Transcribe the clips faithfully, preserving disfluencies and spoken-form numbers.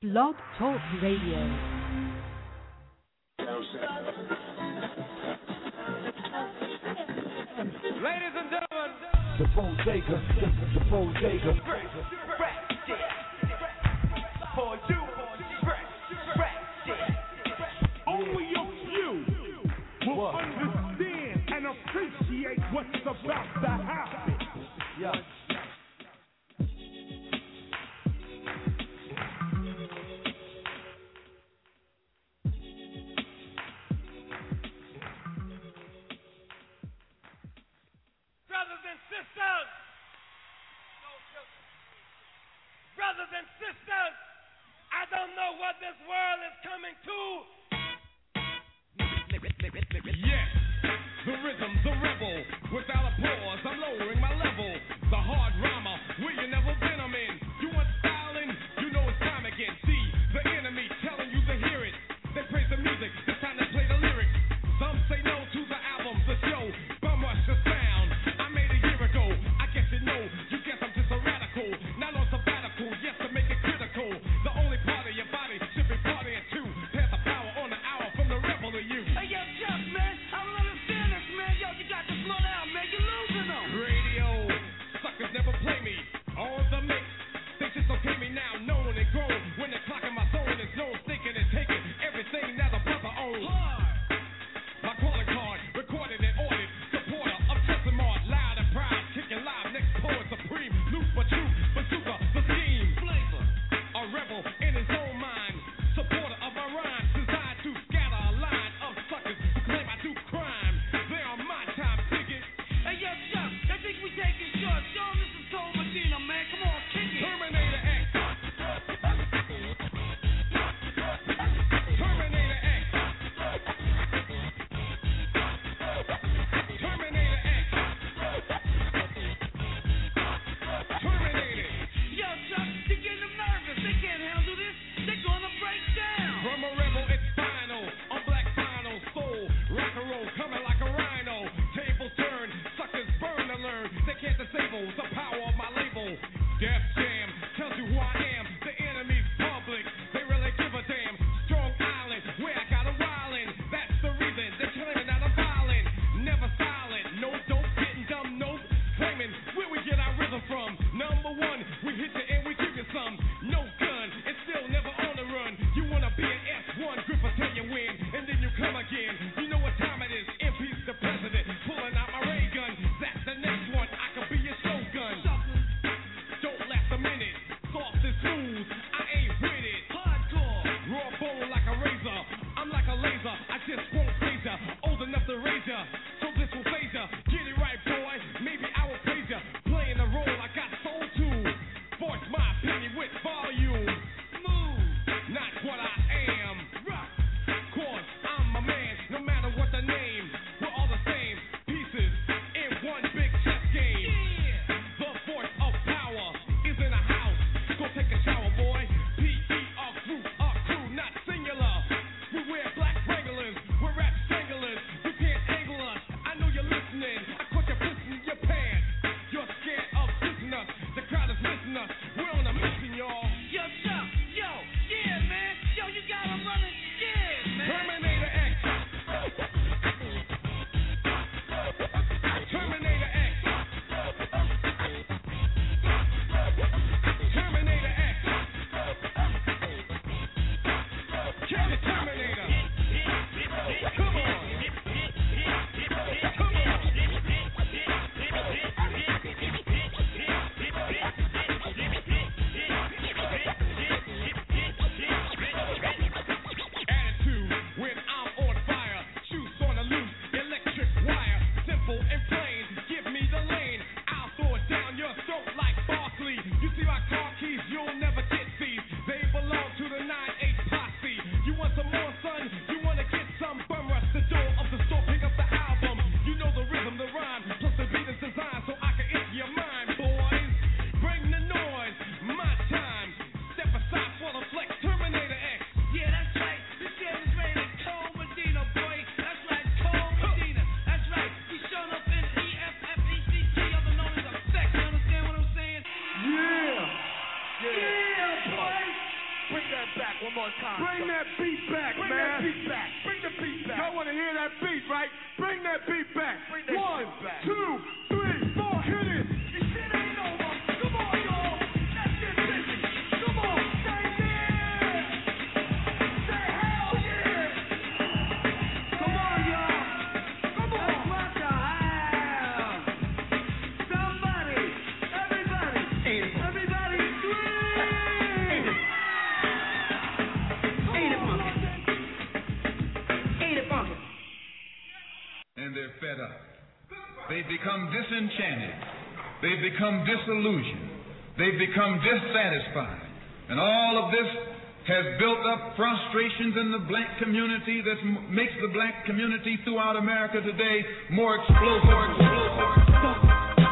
Blog Talk Radio. Ladies and gentlemen, the Bodega, the, the Bodega. Fresh, fresh shit. For you, fresh, fresh shit. Only a few will What? understand and appreciate what's about to happen. Yeah. Brothers and sisters, brothers and sisters, I don't know what this world is coming to. Yes, the rhythm's a rebel. Without a pause, I'm lowering my level. The hard rhymer, where you never been, I'm in. You want styling? You know it's time again. See, the enemy telling you to hear it. They praise the music, it's time to play the lyrics. Some say no to the album, the show. Bum rush the sound. I made a year ago. I guess you know. You guess I'm just a radical. Not on sabbatical, yes, to make it critical. The only part of your body should be partying too. Pass the power on the hour from the rebel to you. Hey, yo, Chuck, man, I don't understand this, man. Yo, you got to slow down, man. You're losing them. Radio, suckers never play me. On the mix, they just okay me now. Known and grown. When the clock in my zone is known, thinking and taking everything that a brother owns. My calling card, recorded and ordered. Supporter of Justin Mart, loud and proud. Kicking live, next poet supreme. Loose but true, bazooka, the scheme. Flavor, a rebel in his own mind. Supporter of my rhymes, designed to scatter a line of suckers who claim I do crime. They are my time, dig it. Hey, yo, Chuck, I think we taking short. Show 'em this is Cole Medina, man. Come on, kick it. Terminator X. Terminator X. Terminator X. Terminator. Yo, Chuck, you're getting them nervous. They can't handle this. back one more time. Bring that beat back, Bring man. that beat back. Bring the beat back. Y'all want to hear that beat, right? Bring that beat back. Bring that One, shit back. two, three, four, hit it. This shit ain't over. Come on, y'all. Let's get busy. Come on. Say yeah. Say hell yeah. Come on, y'all. Come on. Let's rock the house. Somebody, everybody, everybody scream. Ain't it funky? Ain't it funky? And they're fed up. They've become disenchanted. They've become disillusioned. They've become dissatisfied. And all of this has built up frustrations in the black community that m- makes the black community throughout America today more explosive. More explosive.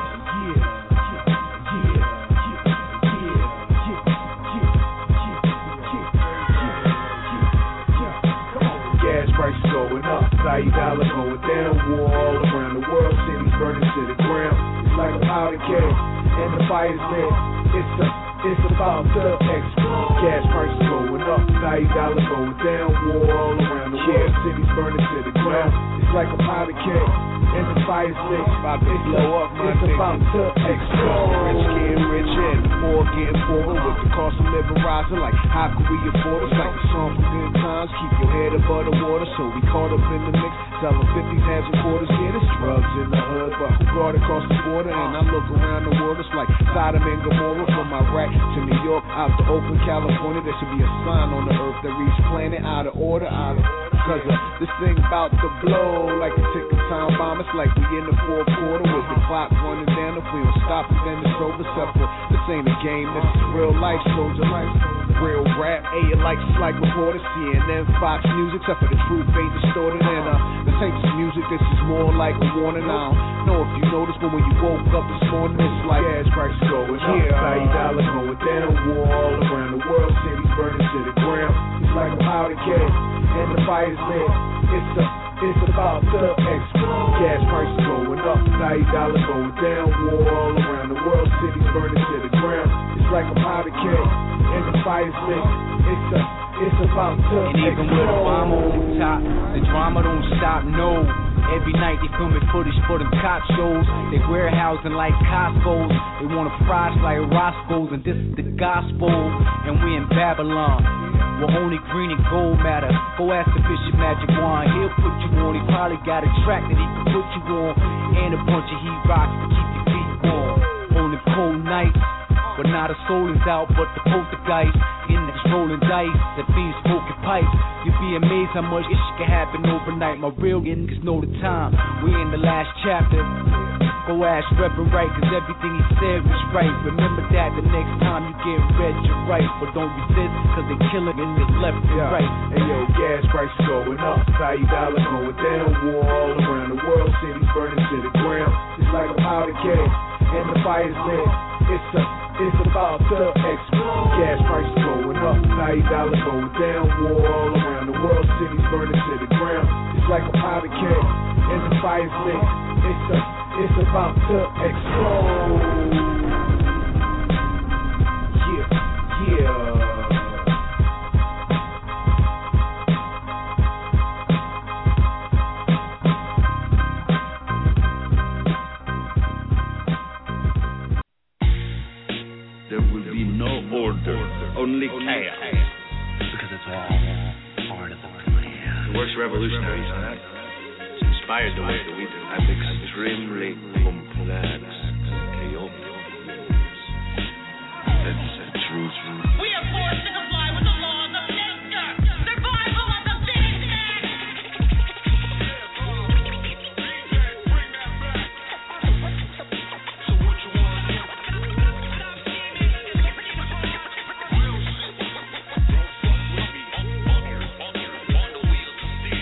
Gas prices going up, value dollar going down, war all around the world, cities burning to the ground. It's like a powder keg, and the fire's lit. It's a, it's about to explode. Gas prices going up, value dollar going down, war all around the world, cities burning to the ground. It's like a powder keg, and the fire's lit. About to blow up, my It's about to explode. Rich getting richer and the poor getting poorer. With the cost of living rising, like how can we afford it? It's like a song from Good Times. Keep your head above the water, so we caught up in the mix. Selling fifties, halves and quarters. Yeah, there's drugs in the hood, but who brought it across the border? And I look around the world, it's like Sodom and Gomorrah. From Iraq to New York, out to Oakland, California. There should be a sign on the earth that reads planet out of order, out of Cause uh, this thing about to blow like a ticking time bomb. It's like we in the fourth quarter with the clock running down. If we don't stop it, then it's over. Except for this ain't a game, this is real life, soldier life. Real rap, A, it likes it's like reporters, C N N, Fox News, except for the truth ain't distorted. And uh, this ain't just music, this is more like a warning. I don't know if you noticed, but when you woke up this morning, it's like gas prices going up, value dollar going down, war all around the world, cities burning to the ground. It's like a powder keg, and the fire's lit. It's a, it's about to explode. Gas prices going up, value dollar going down, war all around the world, cities burning to the ground. It's like a powder keg, and the fire's lit. It's a, it's about to And even explode. with a bomb on top, the drama don't stop, no. Every night they filming footage for them cop shows. They warehousing like Costco's. They want a price like Roscoe's, and this is the gospel. And we in Babylon, where only green and gold matter. Go ask the Bishop Magic Wand, he'll put you on. He probably got a track that he can put you on, and a bunch of heat rocks to keep your feet warm. On the cold nights, but not a soul is out, but the poltergeist in the rolling dice, that fiends smoking pipes. You'd be amazed how much shit can happen overnight. My real niggas know the time. We in the last chapter. Go ask Reverend Wright, cause everything he said was right. Remember that the next time you get read, you're right. But don't resist, cause they killing in the left and Yeah. right. And yo, gas prices going up, value dollar going down, war all around the world, cities burning to the ground. It's like a powder keg, and the fire's lit. It's a, it's about to explode. Gas prices going up, value dollar going down, war all around the world, cities burning to the ground. It's like a powder keg, and the fire's lit. It's a, it's about to explode. Yeah, yeah. There will be no order, only chaos. Because it's all part of the plan. The work's revolutionary, son. It's inspired the way that we do. I'm extremely complex and chaotic. That's a true truth. We are forced to comply with the laws of nature. Survival of the fittest.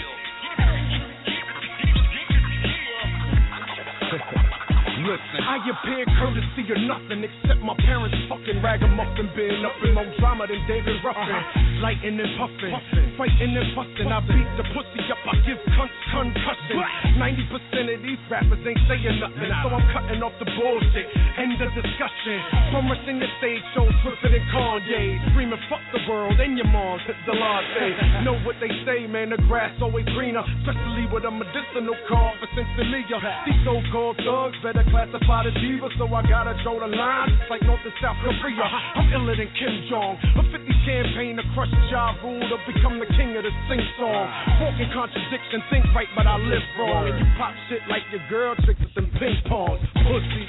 I appear courtesy or nothing except my parents fucking ragamuffin. Been up in more drama than David Ruffin. Lighting and puffing, fighting and fussing. I beat the pussy up, I give cunts concussion. ninety percent of these rappers ain't saying nothing, so I'm cutting off the bullshit. End of discussion. From rushing the stage shows, Twisted and Kanye. Screaming fuck the world and your mom, it's the latte. Know what they say, man, the grass always greener. Especially with a medicinal call for Sinsemilla. These so-called thugs better classify the diva, so I gotta draw the line, just like North and South Korea. I'm iller than Kim Jong. A fifties campaign to crush Ja Rule to become the king of the sing-song. Walking contradiction, think right, but I live wrong. And you pop shit like your girl tricks with them ping pongs. Pussy.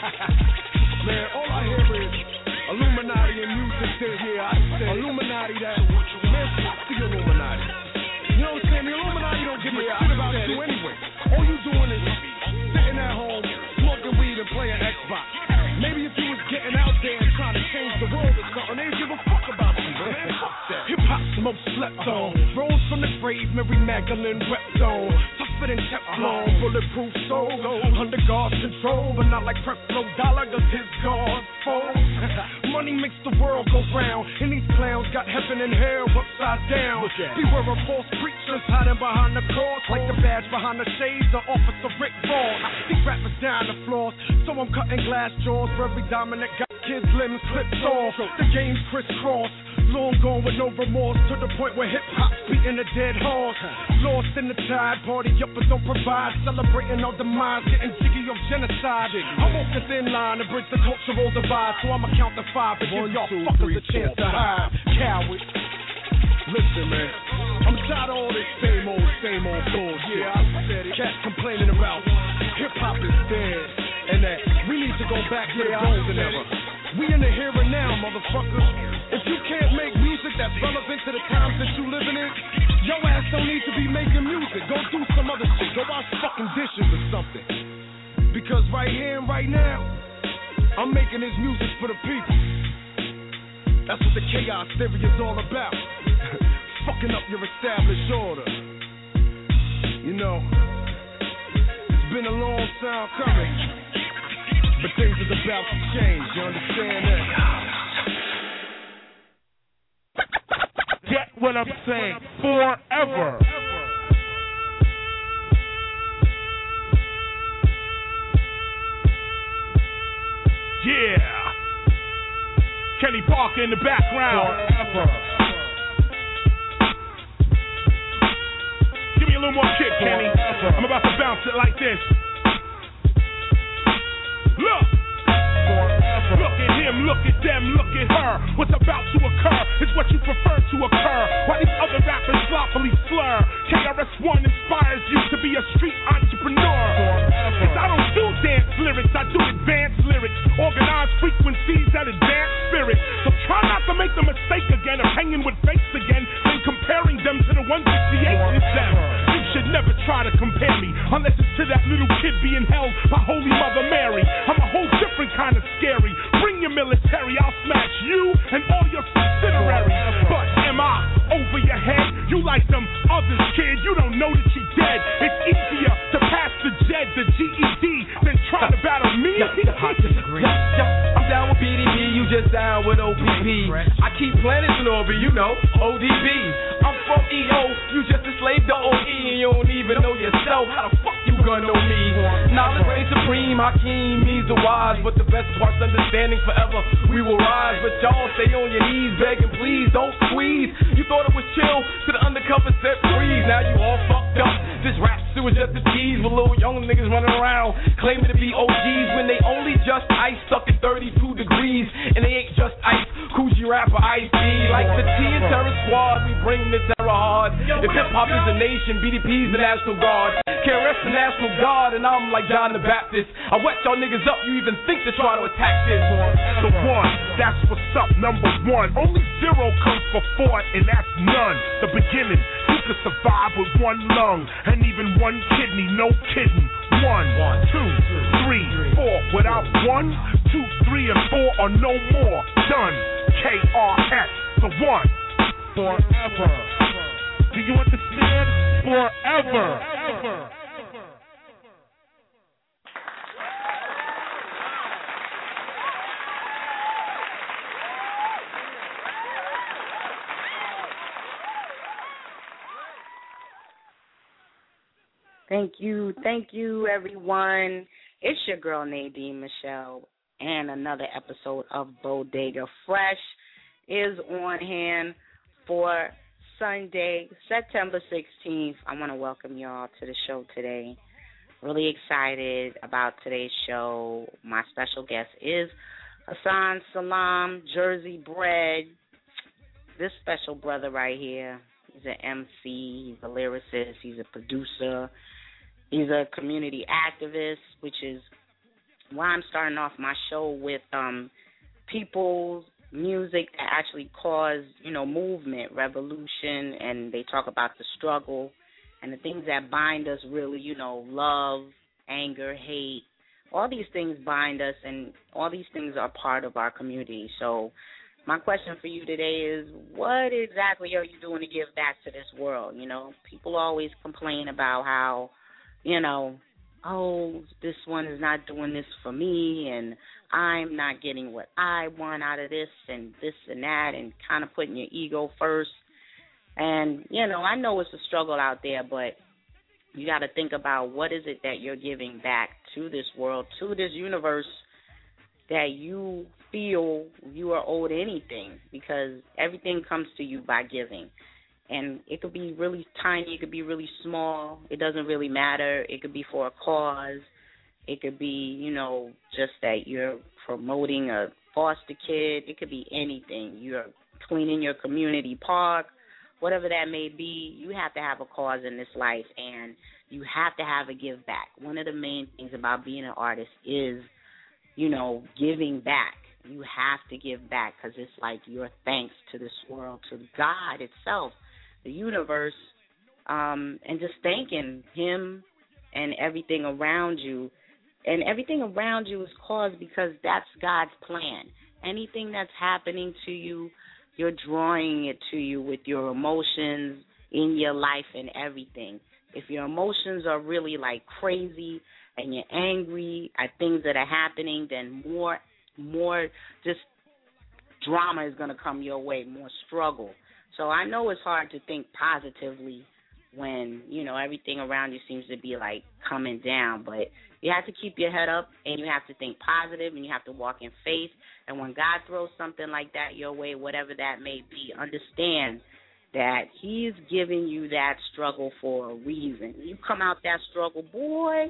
Man, all I hear is Illuminati and music this here. I say Illuminati that. Man, fuck the Illuminati. You know what I'm saying? The Illuminati don't give a shit about you anyway. All you doing is sitting at home, smoking weed and playing Xbox. Maybe if you was getting out there and trying to change the world or something, they'd give a fuck about you, man. Hip-hop smoke slept on, rose from the grave, Mary Magdalene wept on. Tougher than Teflon, bulletproof soul, under God's control, but not like Creflo Dollar, cause his God fold. Money makes the world go round, and these clowns got heaven and hell upside down. Beware of false preachers hiding behind the cross, like the badge behind the shades of Officer Rick Ross. These rappers down the floors, so I'm cutting glass jaws for every diamond that got kids' limbs clipped off. The game's crisscross, long gone with no remorse, to the point where hip-hop's beating a dead horse. Lost in the tide, party up but don't provide, celebrating our demise, getting jiggy of genocide. I walk the thin line to bridge the cultural divide, so I'ma count to five and give y'all fuckers a chance to hide. Cowards. Listen, man, I'm tired of all this same old, same old bullshit. Yeah, I said it. Cats complaining about hip-hop is dead, and that we need to go back to the golden era. We in the here and now, motherfuckers. If you can't make music that's relevant to the times that you living in, your ass don't need to be making music. Go do some other shit. Go wash fucking dishes or something. Because right here and right now, I'm making this music for the people. That's what the chaos theory is all about. Fucking up your established order. You know, it's been a long time coming, but things are about to change, you understand that? Get what I'm saying? Forever. Yeah. Kenny Parker in the background. Forever. Give me a little more kick, Kenny. Forever. I'm about to bounce it like this. Look. Forever. Look at him, look at them, look at her. What's about to occur is what you prefer to occur. While these other rappers sloppily slur. K R S One inspires you to be a street entrepreneur. Cause I don't do dance lyrics, I do advanced lyrics. Organized frequencies that advance spirits. So try not to make the mistake again of hanging with fakes again, then comparing them to the one sixty-eight is them. You should never try to compare me, unless it's to that little kid being held by Holy Mother Mary. I'm a whole different kind of scary. Bring your military, I'll smash you and all your subsidiaries. But am I over your head? You like them others, kid, you don't know that you're dead. It's easier to pass the J E D, the G E D, than try to battle me. I disagree. I'm down with B D B, you just down with O P P. I keep planning Snorby, you know, O D B. I'm from E O, you just a slave to O E, and you don't even know yourself. How the fuck you gonna know me? Knowledge reigns supreme, Hakeem means the wise, but the best part's understanding forever. We will rise, but y'all stay on your knees, begging please, don't squeeze. You thought it was chill, to the undercover set freeze. Now you all fucked up. This rap shit was just a tease with little young niggas running around claiming to be O Gs when they only just ice stuck at thirty-two degrees, and they ain't just ice. Coochie rapper Ice T, like the T and Terror Squad, we bring the terror hard. If hip hop is a nation, B D P's the National Guard. K R S the National Guard, and I'm like John the Baptist. I wet y'all niggas up, you even think to try to attack this. The one, that's what's up, number one. Only zero comes before, and that's none. The beginning, you could survive with one lung, and even one kidney, no kidding. One, one, two, three, four. Without one, two, three, and four are no more. Done. K R S, the one. Forever. Do you understand? Forever. Thank you. Thank you, everyone. It's your girl, Nadine Michelle, and another episode of Bodega Fresh is on hand for Sunday, September sixteenth. I want to welcome y'all to the show today. Really excited about today's show. My special guest is Hassan Salam, Jersey bred. This special brother right here, he's an M C, he's a lyricist, he's a producer, he's a community activist, which is why I'm starting off my show with um, people's music that actually cause, you know, movement, revolution, and they talk about the struggle and the things that bind us really, you know, love, anger, hate. All these things bind us, and all these things are part of our community. So my question for you today is, what exactly are you doing to give back to this world? You know, people always complain about how, you know, oh, this one is not doing this for me, and I'm not getting what I want out of this, and this and that, and kind of putting your ego first. And, you know, I know it's a struggle out there, but you got to think about what is it that you're giving back to this world, to this universe, that you feel you are owed anything, because everything comes to you by giving. And it could be really tiny, it could be really small, it doesn't really matter. It could be for a cause. It could be, you know, just that you're promoting a foster kid. It could be anything. You're cleaning your community park, whatever that may be. You have to have a cause in this life, and you have to have a give back. One of the main things about being an artist is, you know, giving back. You have to give back, because it's like your thanks to this world, to God itself, the universe, um, and just thanking him and everything around you. And everything around you is caused because that's God's plan. Anything that's happening to you, you're drawing it to you with your emotions in your life and everything. If your emotions are really like crazy and you're angry at things that are happening, then more, more just drama is going to come your way, more struggle. So I know it's hard to think positively when, you know, everything around you seems to be like coming down, but you have to keep your head up, and you have to think positive, and you have to walk in faith. And when God throws something like that your way, whatever that may be, understand that he's giving you that struggle for a reason. You come out that struggle, boy,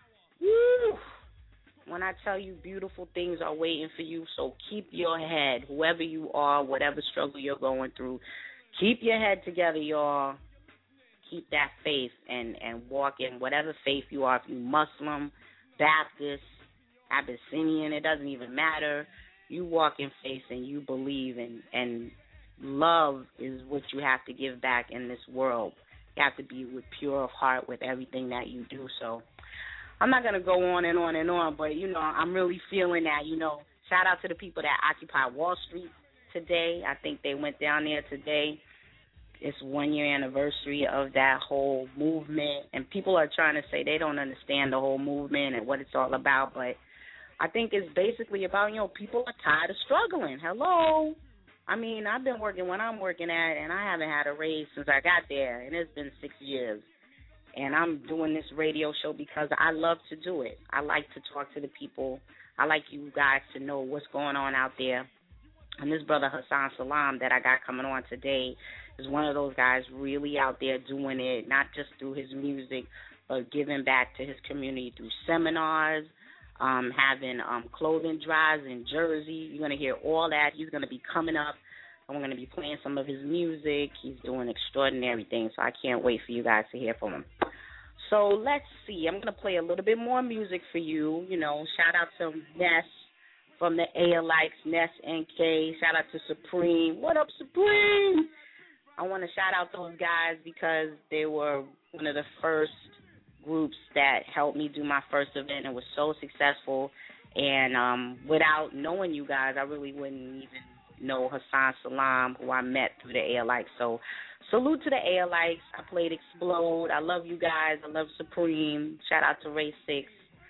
woo, when I tell you beautiful things are waiting for you. So keep your head, whoever you are, whatever struggle you're going through, keep your head together, y'all. Keep that faith and, and walk in whatever faith you are. If you're Muslim, Baptist, Abyssinian, it doesn't even matter. You walk in faith and you believe, and, and love is what you have to give back in this world. You have to be with pure of heart with everything that you do. So I'm not going to go on and on and on, but, you know, I'm really feeling that, you know. Shout out to the people that occupy Wall Street today. I think they went down there today. It's one year anniversary of that whole movement, and people are trying to say they don't understand the whole movement and what it's all about, but I think it's basically about, you know, people are tired of struggling. Hello? I mean, I've been working when I'm working at, and I haven't had a raise since I got there, and it's been six years. And I'm doing this radio show because I love to do it. I like to talk to the people. I like you guys to know what's going on out there. And this brother Hassan Salam that I got coming on today is one of those guys really out there doing it, not just through his music, but giving back to his community through seminars, um, having um, clothing drives in Jersey. You're going to hear all that. He's going to be coming up, and we're going to be playing some of his music. He's doing extraordinary things, so I can't wait for you guys to hear from him. So let's see. I'm going to play a little bit more music for you. You know, shout out to Ness from the A L Ikes, Ness N K. Shout out to Supreme. What up, Supreme? I want to shout out those guys because they were one of the first groups that helped me do my first event. It was so successful. And um, without knowing you guys, I really wouldn't even know Hassan Salam, who I met through the A L Ikes. So salute to the A L Ikes. I played Explode. I love you guys. I love Supreme. Shout out to Ray Six.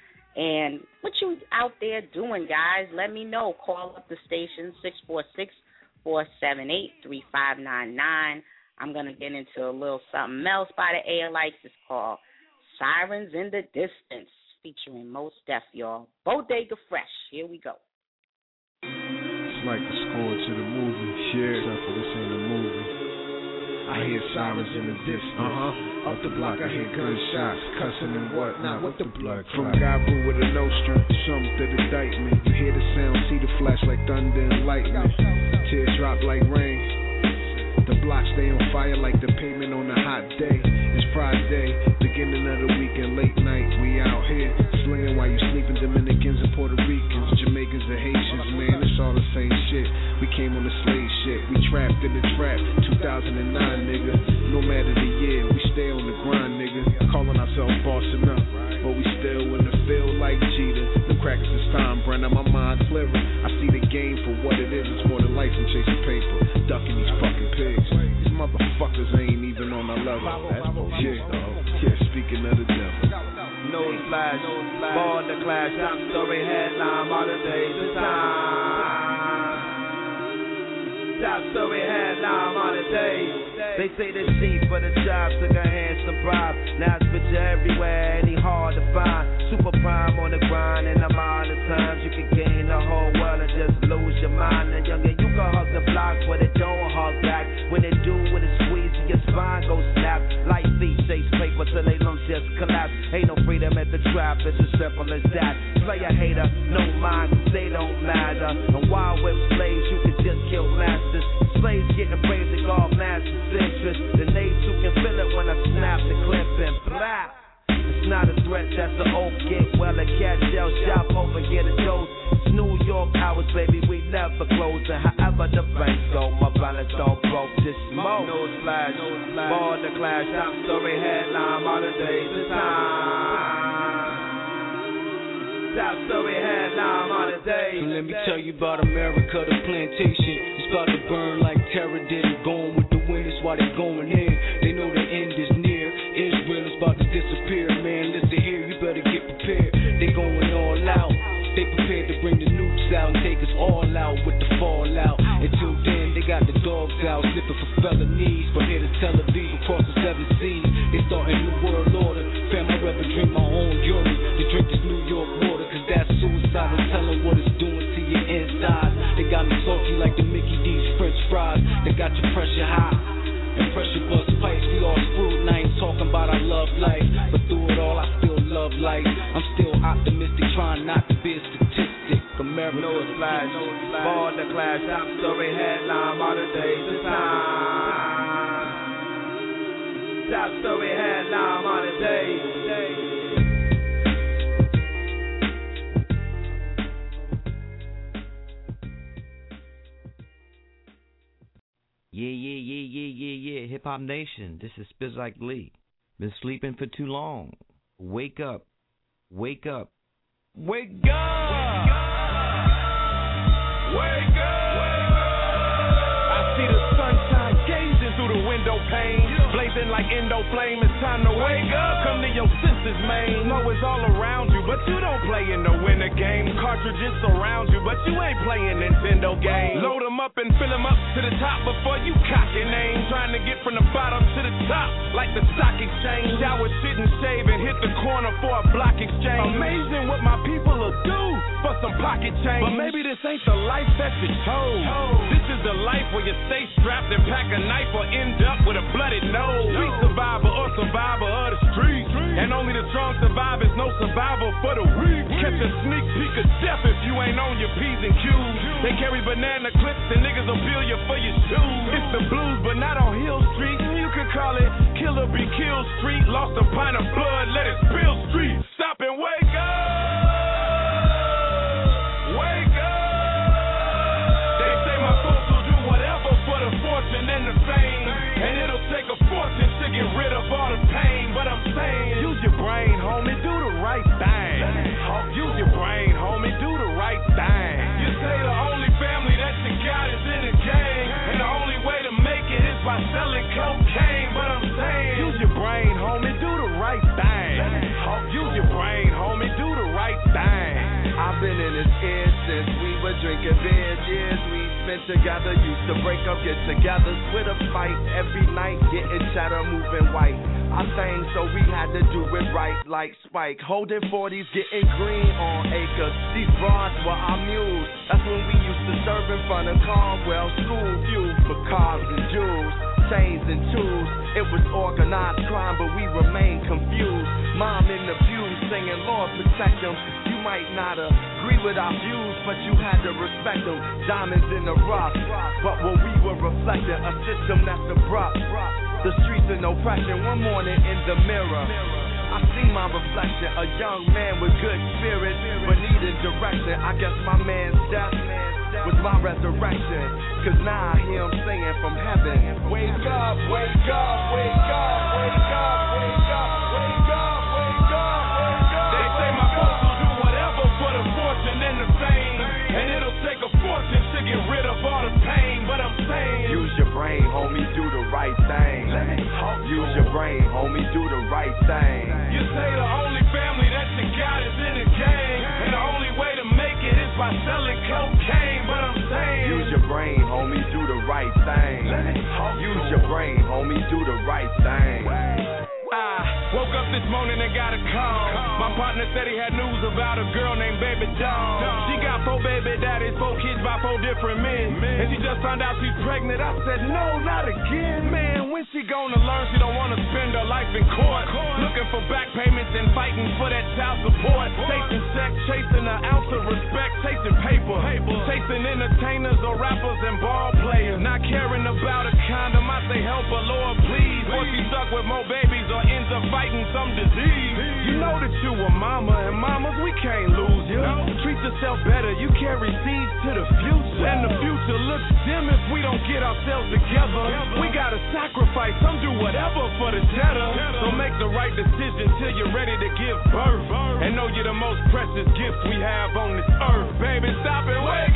And what you out there doing, guys? Let me know. Call up the station, six four six, four seven eight, three five nine nine. I'm going to get into a little something else by the A L Ikes. It's called Sirens in the Distance, featuring Mos Def, y'all. Bodega Fresh. Here we go. It's like the score to the movie. Share. Except for this ain't a movie. I hear sirens in the distance. Uh-huh. Up the block, I hear gunshots, cussing and whatnot. What the blood clot? From Gabu with a nostrum, something to indict me. You hear the sound, see the flash like thunder and lightning. Tears drop like rain. The block stay on fire like the pavement on a hot day. It's Friday, beginning of the weekend, late night. We out here slinging while you sleeping. Dominicans and Puerto Ricans, Jamaicans and Haitians, man, it's all the same shit. We came on the slave shit. We trapped in the trap, two thousand nine, nigga. No matter the year, we stay on the grind, nigga. Calling ourselves bossing up, but we still in the field like Jeter. The crackers is time, Brenna, my mind clearer. I see the game for what it is. It's more than life than chasing paper, ducking these fucking pigs. These motherfuckers ain't even on our level. That's bullshit, though. Yeah, speaking of the devil. Nose flash, ball the clash, top story headline, modern days of time. Top story headline, modern days. They say the chief for the job took a handsome bribe. Now it's picture everywhere, and he hard to find. Super prime on the grind, and I'm all the times you can gain the whole world and just lose your mind. And younger, you can hug the block, but it don't hug back. When it do, when it squeeze, your spine goes snap. Like feet chase paper till they lungs just collapse. Ain't no freedom at the trap, it's as simple as that. Play a hater, no mind, they don't matter. And wild with slaves, you can just kill masters. Slaves getting praised and all masters' interest. The natives who can feel it when I snap the clip and blah. It's not a threat, that's the old get well. A cat shell shop over, get a dose. It's New York hours, baby, we never close. And however the banks go, my balance don't broke. Just smoke, no splash, ball the clash, top story headline, modern days of time. Top story headline, modern days. So let me tell you about America, the plantation. It's about to burn like terror did it. Going with the wind, that's why they going in. They know the end is near. Israel is about to disappear, man. Listen here, you better get prepared. They going all out. They prepared to bring the nukes out and take us all out with the fallout. Until then, they got the dogs out, sniffing for felonies. From here to Tel Aviv, across the seven seas, they starting new world order. Fam, I'd rather drink my own urine than drink this New York water, cause that's suicidal. Tell them what it's doing to your inside. They got me salty like the Mickey D's French fries. They got your pressure high and pressure bust pipes. We all screwed, and I ain't talking about our love life, but through it all, I still love life. I'm still optimistic, trying not to be a statistic. America, no splash, ball the clash, top story headline, modern days of time. Top story headline, modern days. Yeah, yeah, yeah, yeah, yeah, yeah. Hip Hop Nation, this is Spizike Lee. Been sleeping for too long. Wake up. Wake up. Wake up! Wake up! I see the sunshine gazing through the window pane. Blazing like endo flame, it's time to wake up. Come to your senses, man. Know it's all around you, but you don't play in the winter game. Cartridges surround you, but you ain't playing Nintendo games. Load them up and fill them up to the top before you cock your name. Trying to get from the bottom to the top, like the stock exchange. Shower, shit, and shave and hit the corner for a block exchange. Amazing what my people will do for some pocket change. But maybe this ain't the life that you chose. This is the life where you stay strapped and pack a knife or end up with a bloody nose. Street survivor or survivor of the street. And only the strong survive, is no survival for the weak. Catch a sneak peek of death if you ain't on your P's and Q's. They carry banana clips and niggas will peel you for your shoes. It's the blues, but not on Hill Street. You could call it Kill or Be Killed Street. Lost a pint of blood, let it spill street. Stop and wake up. Wake up. They say my folks will do whatever for the fortune and the fame. And it'll take a fortune to get rid of all the pain. But I'm saying, use your brain, homie, do the right thing. Use your brain, homie, do the right thing. You say the only family that you got is in a gang, and the only way to make it is by selling cocaine. But I'm saying, use your brain, homie, do the right thing. Use your brain, homie, do the right thing. I've been in his ear since we were drinking beer. Years we spent together, used to break up, get together, with a fight every night, getting chatter, moving white. I our thing, so we had to do it right like Spike. Holding forties, getting green on acres. These broads were our mules. That's when we used to serve in front of Caldwell School. Fuel for cars and jewels, chains and tools. It was organized crime, but we remained confused. Mom in the pews singing, Lord protect them. You might not agree with our views, but you had to respect them. Diamonds in the rough, but what we were reflecting, a system that's abrupt. The streets in oppression. One morning in the mirror, I see my reflection, a young man with good spirits, but needed direction. I guess my man's death was my resurrection, cause now I hear him singing from heaven. Wake up, wake up, wake up, wake up, wake up, wake up, wake up, wake up. They say my folks will do whatever for the fortune and the fame, and it'll take a fortune to get rid of all the pain, but I'm saying, use your brain, homie, do the right thing. Use your brain, homie, do the right thing. You say the only family that you got is in a gang, and the only way to make it is by selling cocaine, but I'm saying, use your brain, homie, do the right thing. Use your brain, homie, do the right thing. I woke up this morning and got a call. My partner said he had news about a girl named Baby Doll. She got four baby daddies, four kids by four different men, and she just found out she's pregnant. I said, no, not again, man. When she gonna learn she don't wanna spend her life in court, looking for back payments and fighting for that child support, chasing sex, chasing an ounce of respect, chasing paper, chasing entertainers or rappers and ball players, not caring about a condom. I say, help her, Lord, please. Or she stuck with more babies or ends up fighting some disease. You know that you a mama, and mamas, we can't lose you. Treat yourself better, you carry seeds to the future, and the future looks dim if we don't get ourselves together. We gotta sacrifice, some do whatever for the cheddar. So make the right decision till you're ready to give birth, and know you're the most precious gift we have on this earth. Baby, stop it, wake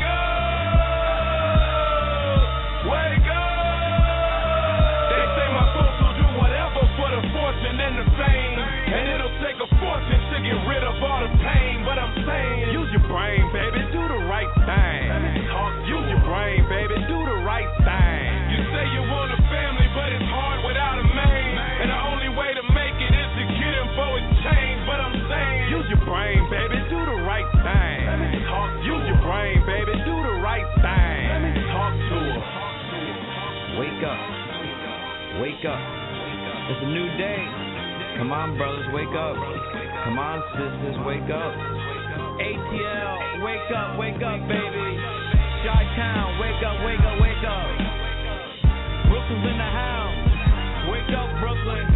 up, wake up. They say my folks will do whatever for the fortune and the fame, and it'll take a fortune to get rid of all the pain, but I'm saying, use your brain, baby, do the right thing. Use your brain, baby, do the right thing. You say you want a family, but it's hard without a man, and the only way to make it is to get him for exchange, but I'm saying, use your brain, baby, do the right thing. Use your brain, baby, do the right thing. Talk to her. Wake up. Wake up. It's a new day. Come on, brothers, wake up. Come on, sisters, wake up. A T L, wake up, wake up, baby. Chi-Town, wake up, wake up, wake up. Brooklyn's in the house. Wake up, Brooklyn.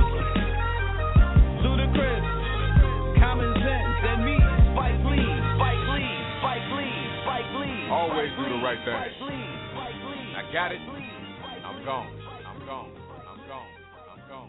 Ludacris, Common Sense, and me, Spike Lee, Spike Lee, Spike Lee, Spike Lee. Always do the right thing. I got it. I'm gone. I'm gone. I'm gone. I'm gone.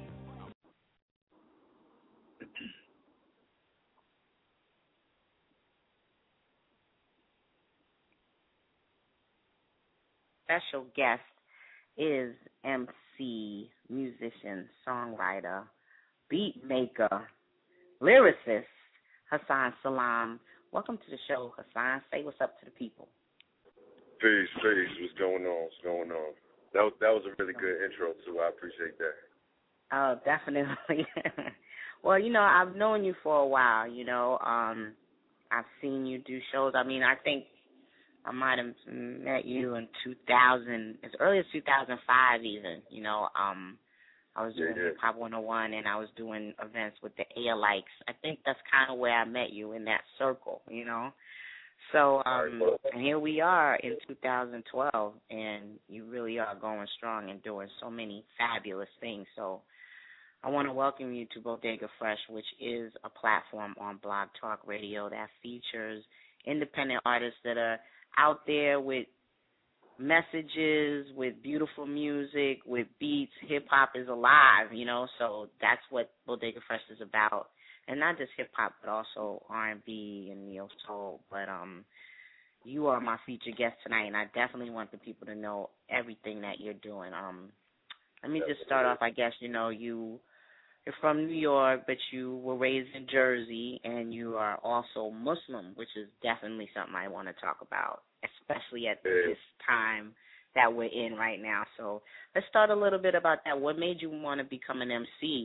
Special guest is M C, musician, songwriter, beat maker, lyricist, Hassan Salam. Welcome to the show, Hassan. Say what's up to the people. Peace, peace. What's going on? What's going on? That was, that was a really good intro, too. I appreciate that. Oh, definitely. Well, you know, I've known you for a while, you know. Um, I've seen you do shows. I mean, I think I might have met you in two thousand, as early as two thousand five even, you know. Um, I was doing yeah, yeah. Hip Hop one oh one, and I was doing events with the A-Alikes. I think that's kind of where I met you, in that circle, you know. So, um, and here we are in two thousand twelve, and you really are going strong and doing so many fabulous things. So I want to welcome you to Bodega Fresh, which is a platform on Blog Talk Radio that features independent artists that are out there with messages, with beautiful music, with beats. Hip-hop is alive, you know, so that's what Bodega Fresh is about. And not just hip-hop, but also R and B and neo-soul. But um, you are my featured guest tonight, and I definitely want the people to know everything that you're doing. Um, let me just start off, I guess, you know, you, you're from New York, but you were raised in Jersey, and you are also Muslim, which is definitely something I want to talk about, especially at this time that we're in right now. So let's start a little bit about that. What made you want to become an M C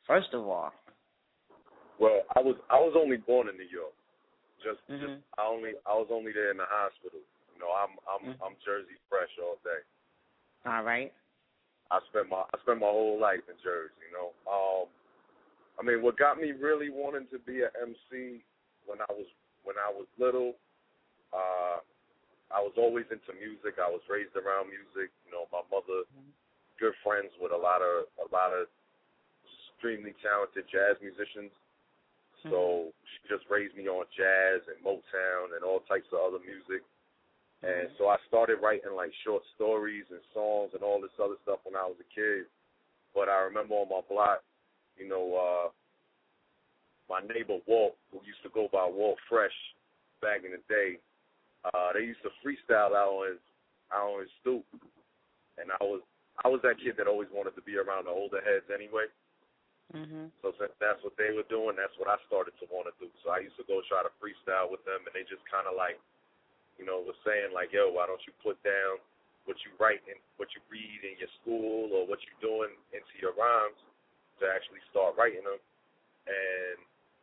First of all. Well, I was I was only born in New York. Just, mm-hmm. just I only I was only there in the hospital. You know, I'm I'm mm-hmm. I'm Jersey fresh all day. All right. I spent my I spent my whole life in Jersey. You know, um, I mean, what got me really wanting to be an M C when I was when I was little, uh, I was always into music. I was raised around music. You know, my mother, mm-hmm. good friends with a lot of a lot of extremely talented jazz musicians. So she just raised me on jazz and Motown and all types of other music. And so I started writing like short stories and songs and all this other stuff when I was a kid. But I remember on my block, you know, uh, my neighbor Walt, who used to go by Walt Fresh back in the day, uh, they used to freestyle out on his out on his stoop. And I was I was that kid that always wanted to be around the older heads anyway. Mm-hmm. So since that's what they were doing, that's what I started to want to do. So I used to go try to freestyle with them, and they just kind of like, you know, was saying like, yo, why don't you put down what you write and what you read in your school or what you're doing into your rhymes to actually start writing them. And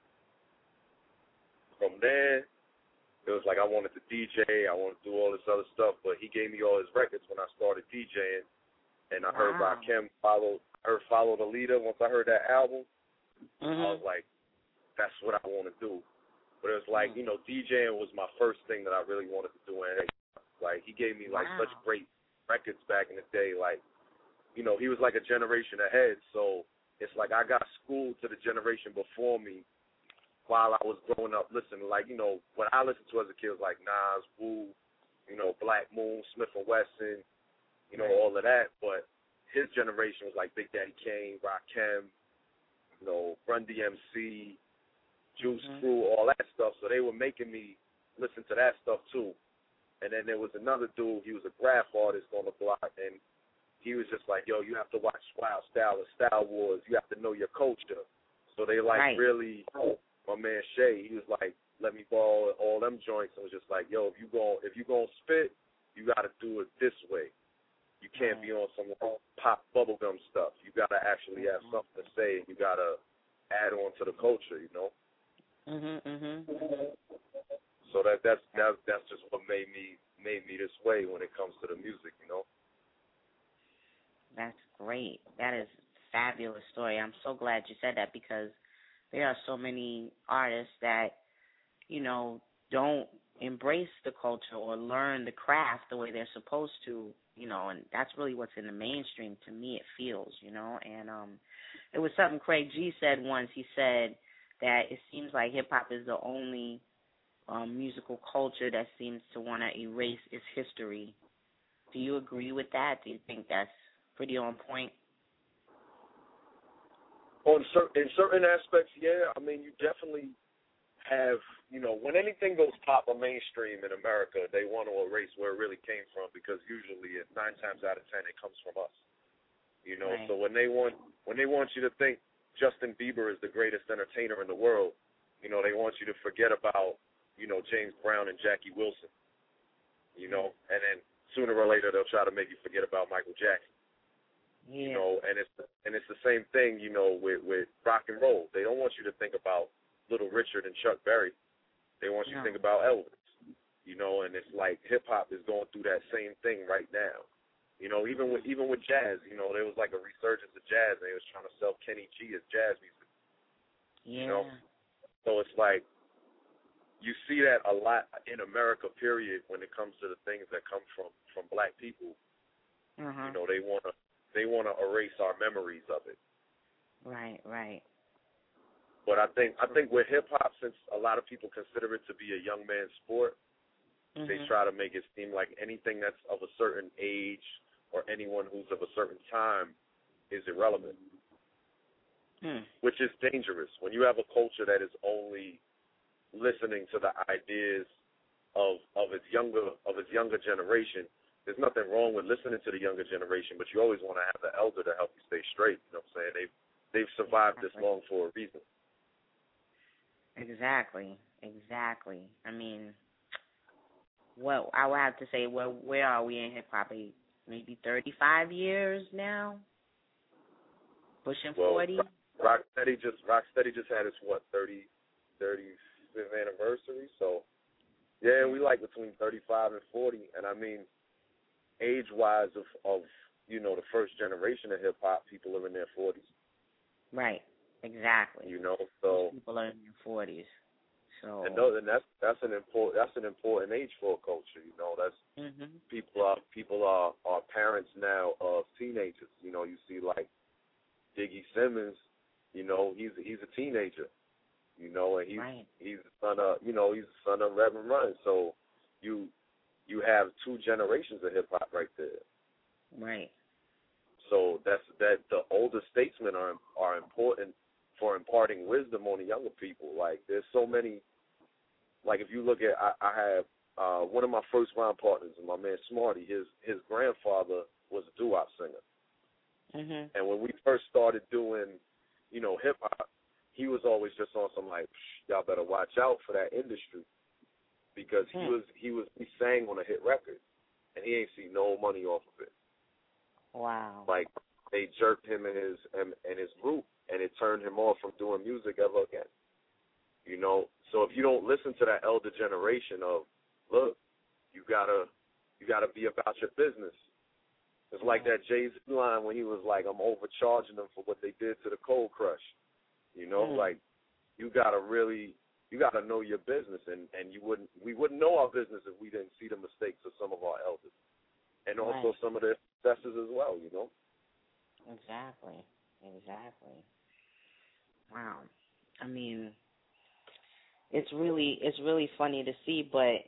from there, it was like I wanted to D J, I wanted to do all this other stuff, but he gave me all his records when I started DJing, and I heard wow. Rakim follow. Her Follow the Leader. Once I heard that album, mm-hmm. I was like, that's what I want to do. But it was like, mm-hmm. you know, DJing was my first thing that I really wanted to do. And like, he gave me like wow. such great records back in the day. Like, you know, he was like a generation ahead. So it's like I got schooled to the generation before me while I was growing up listening. Like, you know, what I listened to as a kid was like Nas, Wu, you know, Black Moon, Smith and Wesson, you know, right. all of that. But his generation was like Big Daddy Kane, Rakim, you know, Run D M C, Juice mm-hmm. Crew, all that stuff. So they were making me listen to that stuff too. And then there was another dude, he was a graph artist on the block, and he was just like, yo, you have to watch Wild Style and Style Wars. You have to know your culture. So they like right. really, my man Shay, he was like, let me borrow all them joints. And was just like, yo, if you go, if you gonna spit, you got to do it this way. You can't be on some pop bubblegum stuff. You got to actually have something to say. You got to add on to the culture, you know? Mhm, mhm. So that that's that's that's just what made me made me this way when it comes to the music, you know? That's great. That is a fabulous story. I'm so glad you said that because there are so many artists that, you know, don't embrace the culture or learn the craft the way they're supposed to. You know, and that's really what's in the mainstream. To me, it feels, you know. And um, it was something Craig G said once. He said that it seems like hip-hop is the only um, musical culture that seems to want to erase its history. Do you agree with that? Do you think that's pretty on point? On certain, in certain aspects, yeah. I mean, you definitely have, you know, when anything goes pop or mainstream in America, they want to erase where it really came from because usually, nine times out of ten, it comes from us. You know, right. so when they want when they want you to think Justin Bieber is the greatest entertainer in the world, you know, they want you to forget about, you know, James Brown and Jackie Wilson. You know, and then sooner or later they'll try to make you forget about Michael Jackson. Yeah. You know, and it's and it's the same thing, you know, with with rock and roll. They don't want you to think about Little Richard and Chuck Berry. They want you no. to think about Elvis, you know, and it's like hip-hop is going through that same thing right now. You know, even with even with jazz, you know, there was like a resurgence of jazz. They was trying to sell Kenny G as jazz music. Yeah. You know? So it's like you see that a lot in America, period, when it comes to the things that come from, from black people. Uh-huh. You know, they want to they want to erase our memories of it. Right, right. But I think I think with hip hop, since a lot of people consider it to be a young man's sport, mm-hmm. they try to make it seem like anything that's of a certain age or anyone who's of a certain time is irrelevant, mm. which is dangerous. When you have a culture that is only listening to the ideas of of its younger of its younger generation, there's nothing wrong with listening to the younger generation, but you always want to have the elder to help you stay straight. You know what I'm saying? They've they've survived exactly. this long for a reason. Exactly, exactly. I mean, well, I would have to say, well, where are we in hip hop? Maybe thirty-five years now, pushing well, forty. Rocksteady just Rocksteady just had its what thirty thirty-fifth anniversary. So yeah, we like between thirty-five and forty, and I mean, age wise of of you know the first generation of hip hop, people are in their forties. Right. Exactly. You know, so most people are in their forties. So and, no, and that's that's an important that's an important age for a culture. You know, that's mm-hmm. people are people are are parents now of teenagers. You know, you see like Diggy Simmons. You know, he's he's a teenager. You know, and he's right. he's the son of you know he's the son of Reverend Run. So you you have two generations of hip hop right there. Right. So that's that. The older statesmen are are important for imparting wisdom on the younger people. Like there's so many. Like if you look at, I, I have uh, one of my first round partners, my man Smarty. His his grandfather was a doo-wop singer, mm-hmm. and when we first started doing, you know, hip hop, he was always just on some like, y'all better watch out for that industry, because he mm. was he was he sang on a hit record, and he ain't see no money off of it. Wow. Like they jerked him and his and, and his group, and it turned him off from doing music ever again. You know, so if you don't listen to that elder generation of, look, you gotta you gotta be about your business. It's like that Jay-Z line when he was like, I'm overcharging them for what they did to the Cold Crush. You know, mm. like you gotta really you gotta know your business, and, and you wouldn't we wouldn't know our business if we didn't see the mistakes of some of our elders. And also right. some of their successes as well, you know? Exactly. Exactly. Wow. I mean, it's really it's really funny to see, but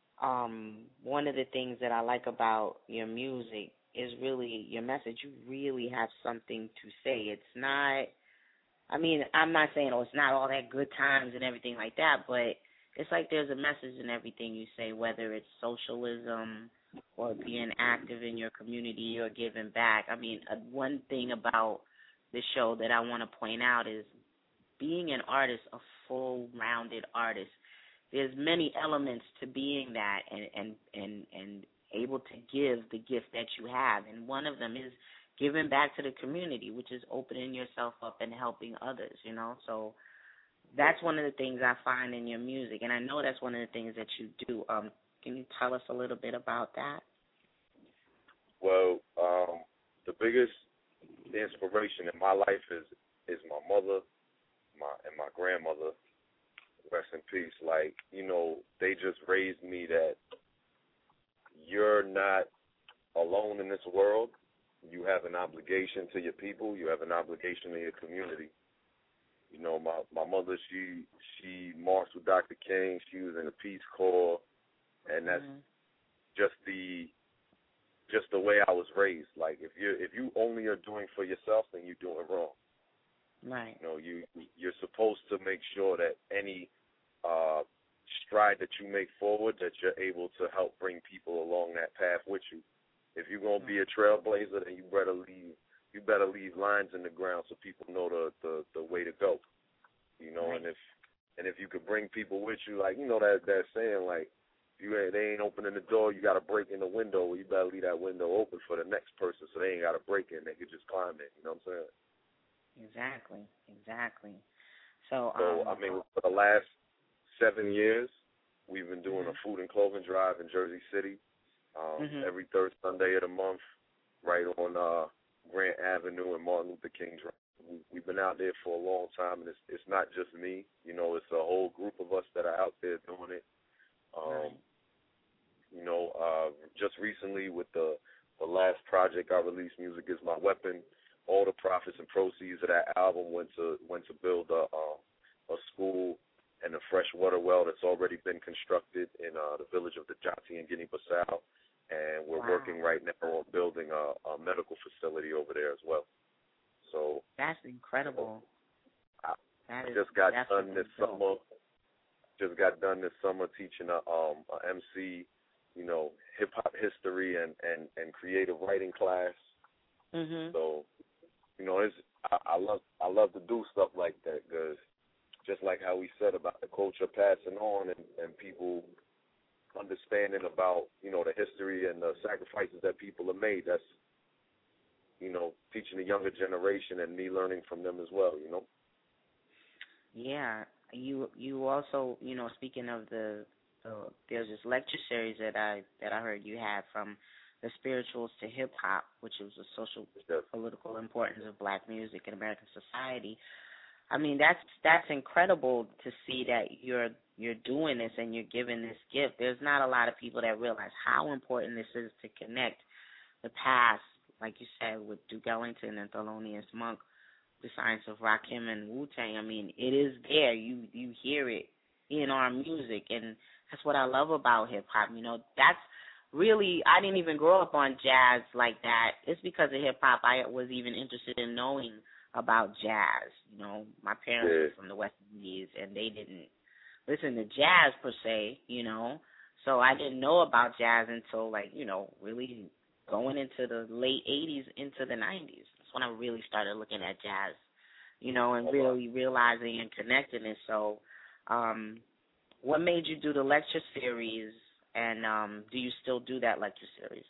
um, one of the things that I like about your music is really your message. You really have something to say. It's not, I mean, I'm not saying, oh, it's not all that good times and everything like that, but it's like there's a message in everything you say, whether it's socialism or being active in your community or giving back. I mean, uh, one thing about the show that I want to point out is being an artist, a full-rounded artist. There's many elements to being that and, and, and, and able to give the gift that you have. And one of them is giving back to the community, which is opening yourself up and helping others, you know. So that's one of the things I find in your music, and I know that's one of the things that you do. Um, can you tell us a little bit about that? Well, um, the biggest inspiration in my life is is my mother, my and my grandmother. Rest in peace. Like, you know, they just raised me that you're not alone in this world. You have an obligation to your people. You have an obligation to your community. You know, my, my mother, she she marched with Doctor King. She was in the Peace Corps, and that's mm-hmm. just the just the way I was raised. Like, if you if you only are doing for yourself, then you're doing wrong. Right. You know, you you're supposed to make sure that any uh, stride that you make forward, that you're able to help bring people along that path with you. If you're gonna be a trailblazer, then you better leave you better leave lines in the ground so people know the the, the way to go. You know, right. and if and if you could bring people with you, like, you know that that saying, like, you ain't, they ain't opening the door, you got to break in the window. Well, you better leave that window open for the next person, so they ain't got to break in. They could just climb in. You know what I'm saying? Exactly, exactly. So, so um, I mean, for the last seven years, we've been doing mm-hmm. a food and clothing drive in Jersey City um, mm-hmm. every third Sunday of the month, right on uh, Grant Avenue and Martin Luther King Drive. We, we've been out there for a long time, and it's it's not just me. You know, it's a whole group of us that are out there doing it. Um, right. You know, uh, just recently with the the last project I released, Music Is My Weapon, all the profits and proceeds of that album went to went to build a uh, a school and a fresh water well that's already been constructed in uh, the village of the Jati in Guinea-Bissau, and we're wow. working right now on building a, a medical facility over there as well. So that's incredible. I, that I is just got done this dope. summer. Just got done this summer teaching a um a M C, you know, hip hop history and, and, and creative writing class. Mm-hmm. So, you know, it's I, I love I love to do stuff like that, because just like how we said about the culture passing on and, and people understanding about, you know, the history and the sacrifices that people have made. That's you know, teaching the younger generation and me learning from them as well, you know. Yeah, you you also, you know, speaking of the, the there's this lecture series that I that I heard you had from the spirituals to hip hop, which was the social political importance of black music in American society. I mean, that's that's incredible to see that you're you're doing this and you're giving this gift. There's not a lot of people that realize how important this is to connect the past, like you said, with Duke Ellington and Thelonious Monk, the Science of Rakim and Wu-Tang. I mean, it is there. You you hear it in our music, and that's what I love about hip-hop. You know, that's really, I didn't even grow up on jazz like that. It's because of hip-hop I was even interested in knowing about jazz. You know, my parents yeah. were from the West Indies, and they didn't listen to jazz per se, you know. So I didn't know about jazz until, like, you know, really going into the late eighties into the nineties. That's when I really started looking at jazz, you know, and really realizing and connecting it. So um, what made you do the lecture series, and um, do you still do that lecture series?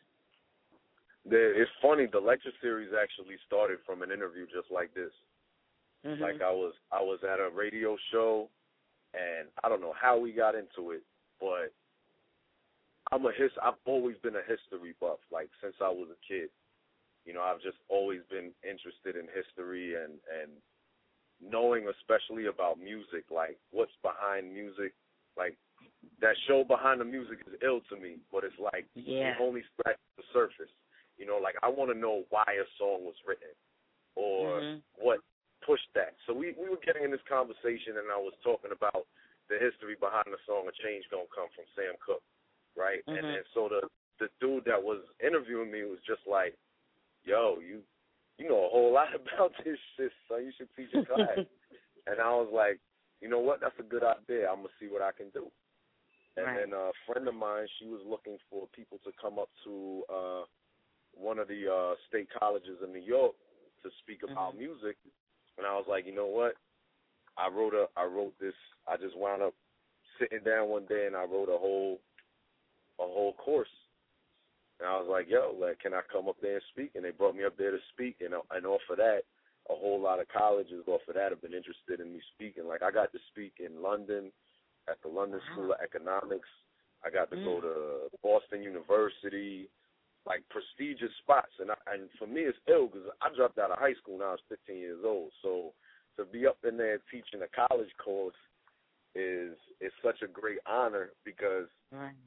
It's funny, the lecture series actually started from an interview just like this. Mm-hmm. Like I was I was at a radio show, and I don't know how we got into it, but I'm a his. I've always been a history buff, like since I was a kid. You know, I've just always been interested in history and, and knowing especially about music, like what's behind music. Like that show Behind the Music is ill to me, but it's like yeah. it only scratches the surface. You know, like I want to know why a song was written or mm-hmm. what pushed that. So we, we were getting in this conversation, and I was talking about the history behind the song A Change Don't Come from Sam Cooke. Right, mm-hmm. and, and so the the dude that was interviewing me was just like, "Yo, you you know a whole lot about this shit, so you should teach a class." And I was like, "You know what? That's a good idea. I'm gonna see what I can do." And right. then a friend of mine, she was looking for people to come up to uh, one of the uh, state colleges in New York to speak about mm-hmm. music, and I was like, "You know what? I wrote a I wrote this. I just wound up sitting down one day and I wrote a whole." a whole course. And I was like, yo, like, can I come up there and speak? And they brought me up there to speak. And, and off of that, a whole lot of colleges off of that have been interested in me speaking. Like, I got to speak in London at the London wow. School of Economics. I got to mm. go to Boston University, like prestigious spots. And, I, and for me, it's ill because I dropped out of high school when I was fifteen years old. So to be up in there teaching a college course is is such a great honor because right.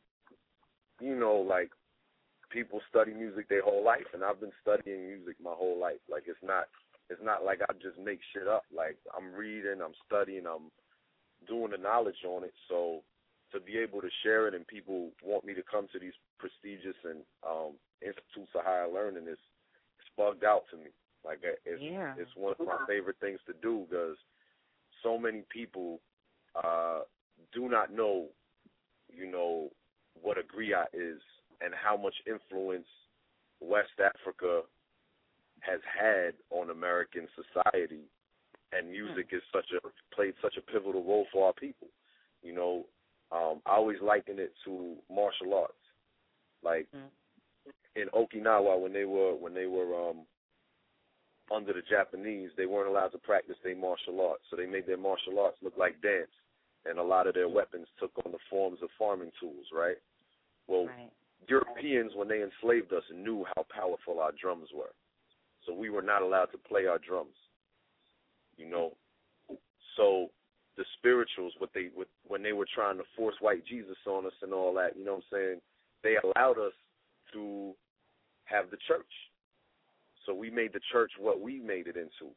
you know, like, people study music their whole life, and I've been studying music my whole life. Like, it's not it's not like I just make shit up. Like, I'm reading, I'm studying, I'm doing the knowledge on it. So to be able to share it and people want me to come to these prestigious and um, institutes of higher learning is it's bugged out to me. Like, it's, yeah. it's one of my favorite things to do because so many people uh, do not know, you know, what a griot is and how much influence West Africa has had on American society, and music is such a played such a pivotal role for our people. You know, um, I always liken it to martial arts. Like mm. in Okinawa, when they were when they were um, under the Japanese, they weren't allowed to practice their martial arts, so they made their martial arts look like dance. And a lot of their weapons took on the forms of farming tools, right? Well, right. Europeans, when they enslaved us, knew how powerful our drums were. So we were not allowed to play our drums, you know. So the spirituals, what they, what, when they were trying to force white Jesus on us and all that, you know what I'm saying, they allowed us to have the church. So we made the church what we made it into.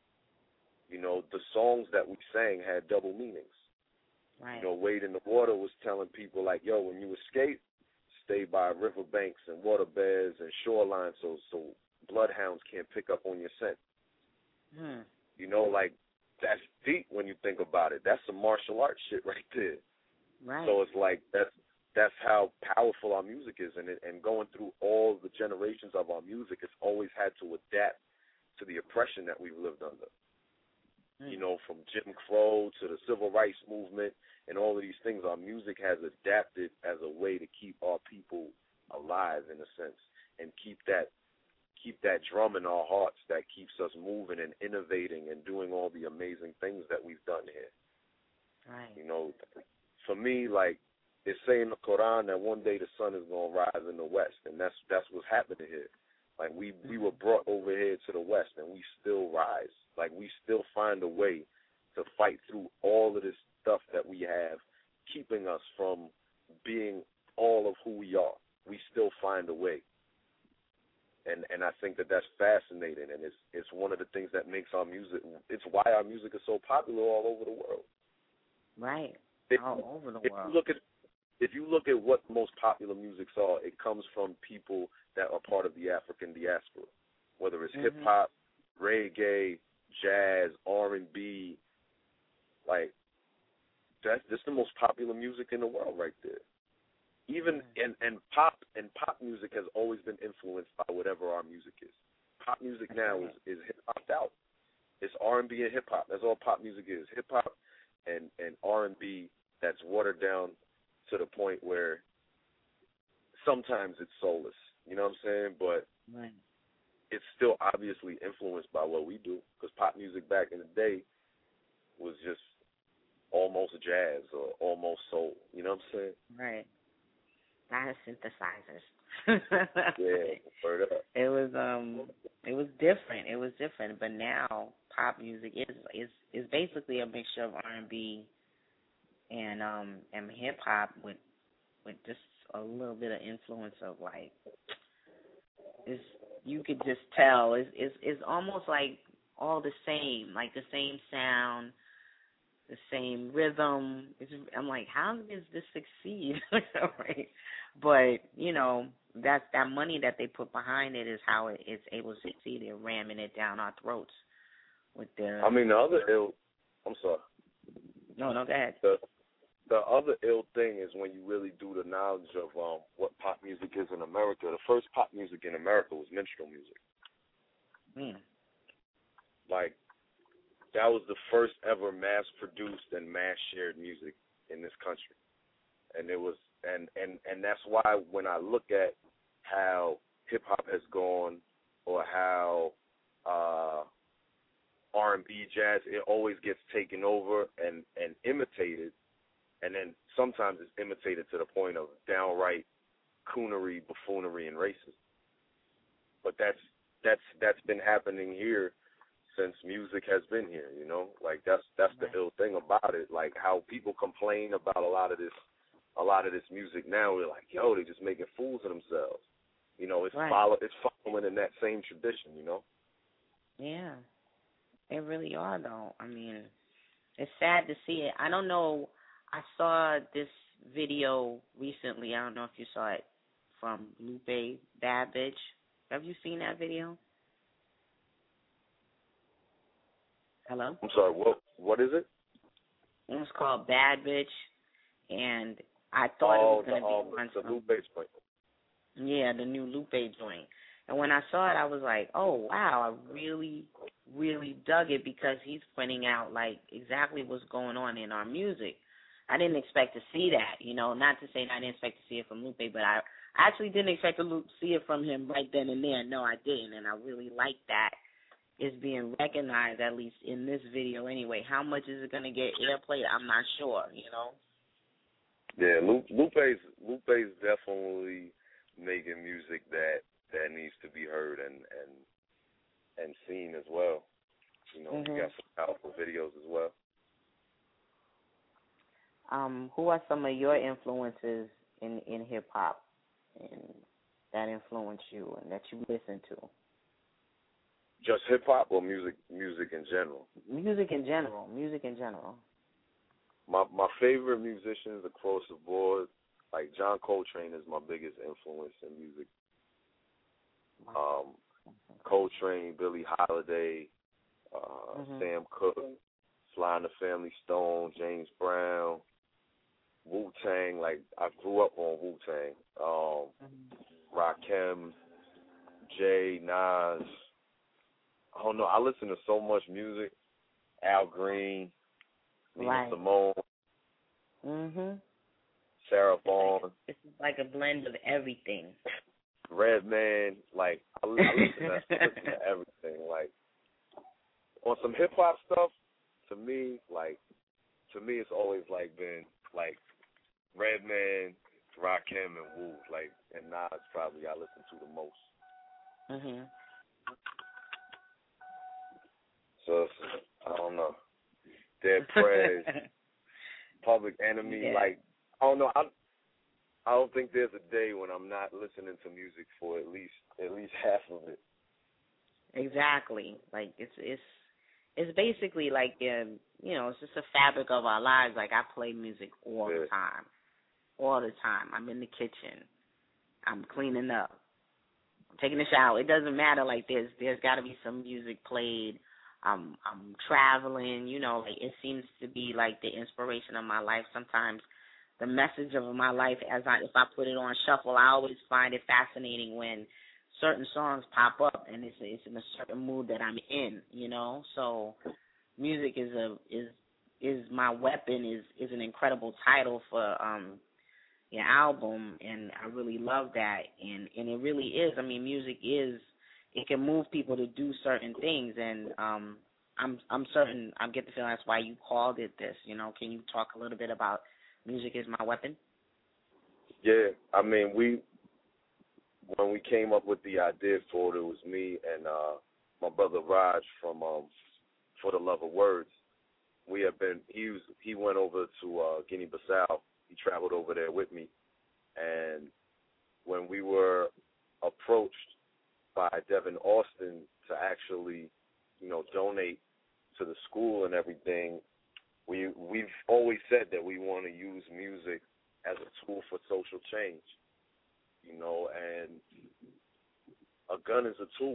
You know, the songs that we sang had double meanings. Right. You know, Wade in the Water was telling people, like, yo, when you escape, stay by riverbanks and waterbeds and shorelines so so bloodhounds can't pick up on your scent. Hmm. You know, like, that's deep when you think about it. That's some martial arts shit right there. Right. So it's like that's that's how powerful our music is. And, it, and going through all the generations of our music, it's always had to adapt to the oppression that we've lived under. You know, from Jim Crow to the Civil Rights Movement and all of these things, our music has adapted as a way to keep our people alive, in a sense, and keep that keep that drum in our hearts that keeps us moving and innovating and doing all the amazing things that we've done here. Right. You know, for me, like, it's saying in the Quran that one day the sun is going to rise in the west, and that's that's what's happening here. Like, we, we were brought over here to the west, and we still rise. Like, we still find a way to fight through all of this stuff that we have, keeping us from being all of who we are. We still find a way. And and I think that that's fascinating, and it's it's one of the things that makes our music, it's why our music is so popular all over the world. Right, if, all over the if world. You look at, if you look at what the most popular musics are, it comes from people that are part of the African diaspora, whether it's mm-hmm. hip-hop, reggae, jazz, R and B. Like, that's, that's the most popular music in the world right there. Even and, and pop and pop music has always been influenced by whatever our music is. Pop music now is, is hip hopped out. It's R and B and hip hop. That's all pop music is. Hip hop and, and R and B that's watered down to the point where sometimes it's soulless. You know what I'm saying? But right. it's still obviously influenced by what we do, because pop music back in the day was just almost jazz or almost soul. You know what I'm saying? Right. Not as synthesizers. Yeah, word up. It was um, it was different. It was different. But now pop music is is is basically a mixture of R and B and um and hip hop with with just a little bit of influence of like, it's, you could just tell it's it's it's almost like all the same, like the same sound, the same rhythm. It's, I'm like, how does this succeed? Right? But, you know, that's that money that they put behind it is how it, it's able to succeed. They're ramming it down our throats with their... I mean, the other ill... I'm sorry. No, no, go ahead. The, the other ill thing is when you really do the knowledge of um, what pop music is in America. The first pop music in America was minstrel music. Mm. Like, that was the first ever mass-produced and mass-shared music in this country. And it was, and, and, and that's why when I look at how hip-hop has gone or how uh, R and B, jazz, it always gets taken over and, and imitated, and then sometimes it's imitated to the point of downright coonery, buffoonery, and racism. But that's that's that's been happening here since music has been here, you know? Like, that's that's the ill thing about it. Like, how people complain about a lot of this a lot of this music now. We're like, yo, they're just making fools of themselves. You know, it's right. follow it's following in that same tradition, you know? Yeah. They really are, though. I mean, it's sad to see it. I don't know. I saw this video recently. I don't know if you saw it, from Lupe Bad Bitch. Have you seen that video? Hello? I'm sorry, what what is it? It was called Bad Bitch, and I thought oh, it was going to the, be um, one the from... Lupe joint. Yeah, the new Lupe joint. And when I saw it, I was like, oh, wow, I really, really dug it, because he's pointing out, like, exactly what's going on in our music. I didn't expect to see that, you know, not to say that I didn't expect to see it from Lupe, but I actually didn't expect to see it from him right then and there. No, I didn't, and I really like that it's being recognized, at least in this video anyway. How much is it going to get airplay? I'm not sure, you know. Yeah, Lupe's, Lupe's definitely making music that, that needs to be heard and, and, and seen as well. You know, mm-hmm. he got some powerful videos as well. Um, who are some of your influences in, in hip-hop and that influence you and that you listen to? Just hip-hop or music music in general? Music in general. Music in general. My my favorite musicians across the board, like John Coltrane is my biggest influence in music. Um, Coltrane, Billie Holiday, uh, mm-hmm. Sam Cooke, Sly and the Family Stone, James Brown, Wu-Tang. Like, I grew up on Wu-Tang. Um, mm-hmm. Rakim, Jay, Nas. I don't know. I listen to so much music. Al Green, Nina right. Simone, mm-hmm. Sarah Vaughan. It's like a blend of everything. Redman, like I, I listen to, I listen to everything. Like on some hip hop stuff, to me, like to me, it's always like been like Redman, Rakim, and Wu, like, and Nas probably I listen to the most. Mhm. So I don't know. Dead Prez, Public Enemy, Yeah. like I don't know. I I don't think there's a day when I'm not listening to music for at least at least half of it. Exactly. Like it's it's it's basically like um, you know, it's just a fabric of our lives. Like I play music all Yeah. the time. All the time. I'm in the kitchen. I'm cleaning up. I'm taking a shower. It doesn't matter. Like there's there's got to be some music played. I'm I'm traveling. You know, like it seems to be like the inspiration of my life. Sometimes the message of my life, as I if I put it on shuffle, I always find it fascinating when certain songs pop up and it's it's in a certain mood that I'm in. You know, so music is a is is my weapon. is is an incredible title for um. your album, and I really love that, and, and it really is. I mean, music is, it can move people to do certain things, and um, I'm I'm certain, I get the feeling that's why you called it this, you know. Can you talk a little bit about Music is My Weapon? Yeah, I mean, we, when we came up with the idea for it, it was me and uh, my brother Raj from um, For the Love of Words. We have been, he, was, he went over to uh, Guinea-Bissau. He traveled over there with me, and when we were approached by Devin Austin to actually, you know, donate to the school and everything, we we've always said that we want to use music as a tool for social change, you know, and a gun is a tool,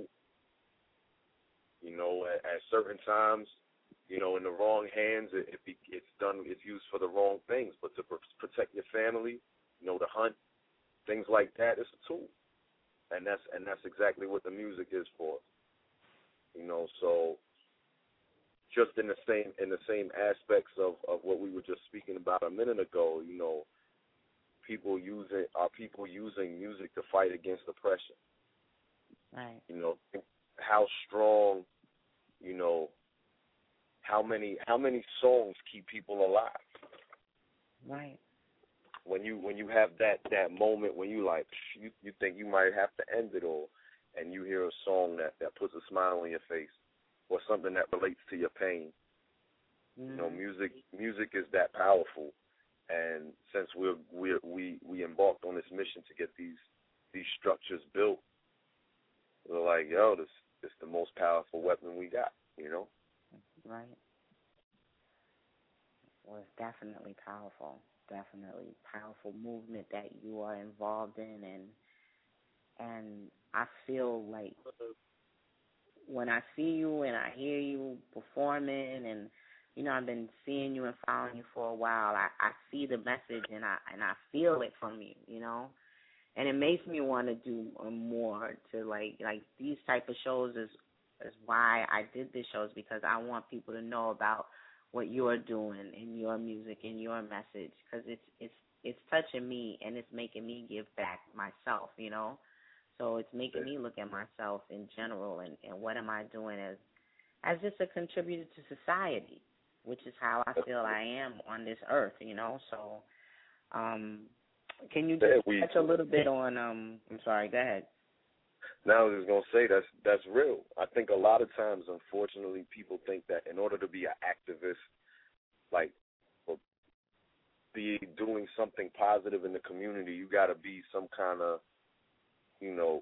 you know, at, at certain times. You know, in the wrong hands, it, it be, it's done. It's used for the wrong things. But to pr- protect your family, you know, to hunt, things like that, it's a tool, and that's and that's exactly what the music is for. You know, so just in the same in the same aspects of, of what we were just speaking about a minute ago, you know, people using are people using music to fight against oppression. Right. You know, how strong, you know. How many how many songs keep people alive? Right. When you when you have that, that moment when you like you you think you might have to end it all, and you hear a song that, that puts a smile on your face, or something that relates to your pain. Mm. You know, music music is that powerful, and since we're we we we embarked on this mission to get these these structures built, we're like, yo, this this the most powerful weapon we got, you know. Right. Well, it's definitely powerful. Definitely powerful movement that you are involved in, and and I feel like when I see you and I hear you performing, and you know I've been seeing you and following you for a while. I, I see the message and I and I feel it from you, you know, and it makes me want to do more. To like like these type of shows is. is why I did this show, is because I want people to know about what you're doing in your music and your message, because it's it's it's touching me and it's making me give back myself, you know. So it's making me look at myself in general and, and what am I doing as as just a contributor to society, which is how I feel I am on this earth, you know. So um, can you just touch a little bit on um? I'm sorry, go ahead. Now I was just gonna say that's that's real. I think a lot of times, unfortunately, people think that in order to be an activist, like, or be doing something positive in the community, you got to be some kind of, you know,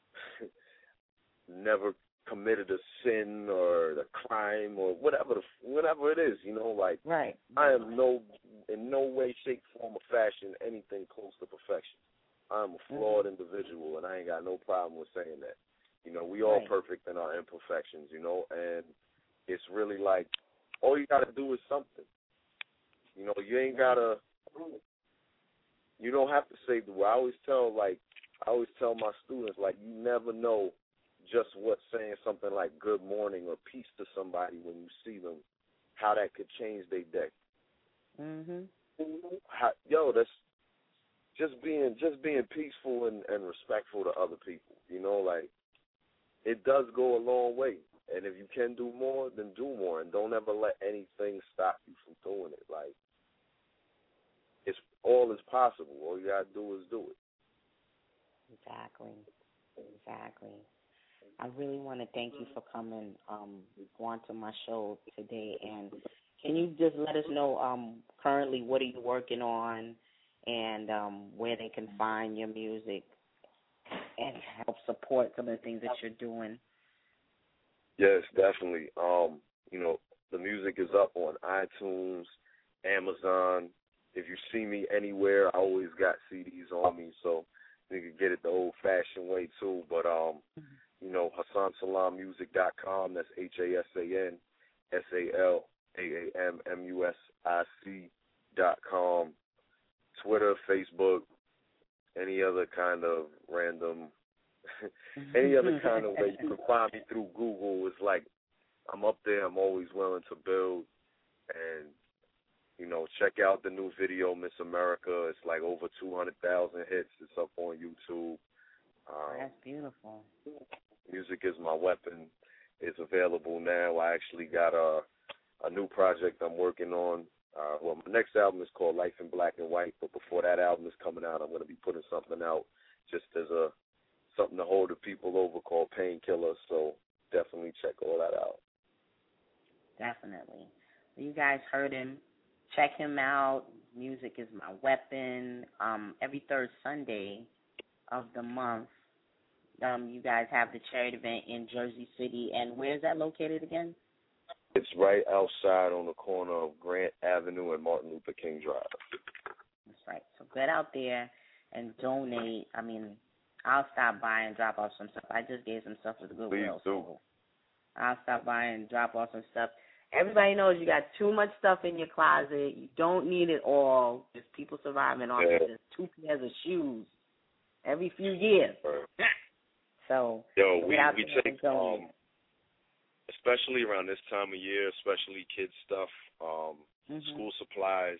never committed a sin or a crime or whatever the, whatever it is, you know, like. Right. I am no in no way, shape, form, or fashion anything close to perfection. I'm a flawed mm-hmm. individual, and I ain't got no problem with saying that. You know, we all right. perfect in our imperfections, you know, and it's really like all you got to do is something. You know, you ain't got to, you don't have to say the word. I always tell, like, I always tell my students, like, you never know just what saying something like good morning or peace to somebody when you see them, how that could change their day. Mm-hmm. How, yo, that's, just being just being peaceful and, and respectful to other people. You know, like it does go a long way. And if you can do more, then do more, and don't ever let anything stop you from doing it. Like it's all is possible. All you gotta do is do it. Exactly. Exactly. I really want to thank you for coming um, on to my show today. And can you just let us know um, currently what are you working on and um, where they can find your music and help support some of the things that you're doing? Yes, definitely. Um, you know, the music is up on iTunes, Amazon. If you see me anywhere, I always got C Ds on me, so you can get it the old-fashioned way, too. But, um, you know, Hassan Salam Music dot com, that's H A S A N S A L A A M M U S I C dot com. Twitter, Facebook, any other kind of random, any other kind of way you can find me through Google. It's like I'm up there. I'm always willing to build. And, you know, check out the new video, Miss America. It's like over two hundred thousand hits. It's up on YouTube. Um, That's beautiful. Music is my weapon. It's available now. I actually got a, a new project I'm working on. Uh, well, my next album is called Life in Black and White, but before that album is coming out, I'm going to be putting something out just as a something to hold the people over called Painkiller, so definitely check all that out. Definitely. You guys heard him. Check him out. Music is my weapon. Um, every third Sunday of the month, um, you guys have the charity event in Jersey City. And where is that located again? It's right outside on the corner of Grant Avenue and Martin Luther King Drive. That's right. So get out there and donate. I mean, I'll stop by and drop off some stuff. I just gave some stuff to the Goodwill. Please do. So I'll stop by and drop off some stuff. Everybody knows you got too much stuff in your closet. You don't need it all. There's people surviving off yeah. of just two pairs of shoes every few years. Right. So Yo, we, out we there take, and donate. um, especially around this time of year, especially kids stuff, um, mm-hmm. school supplies,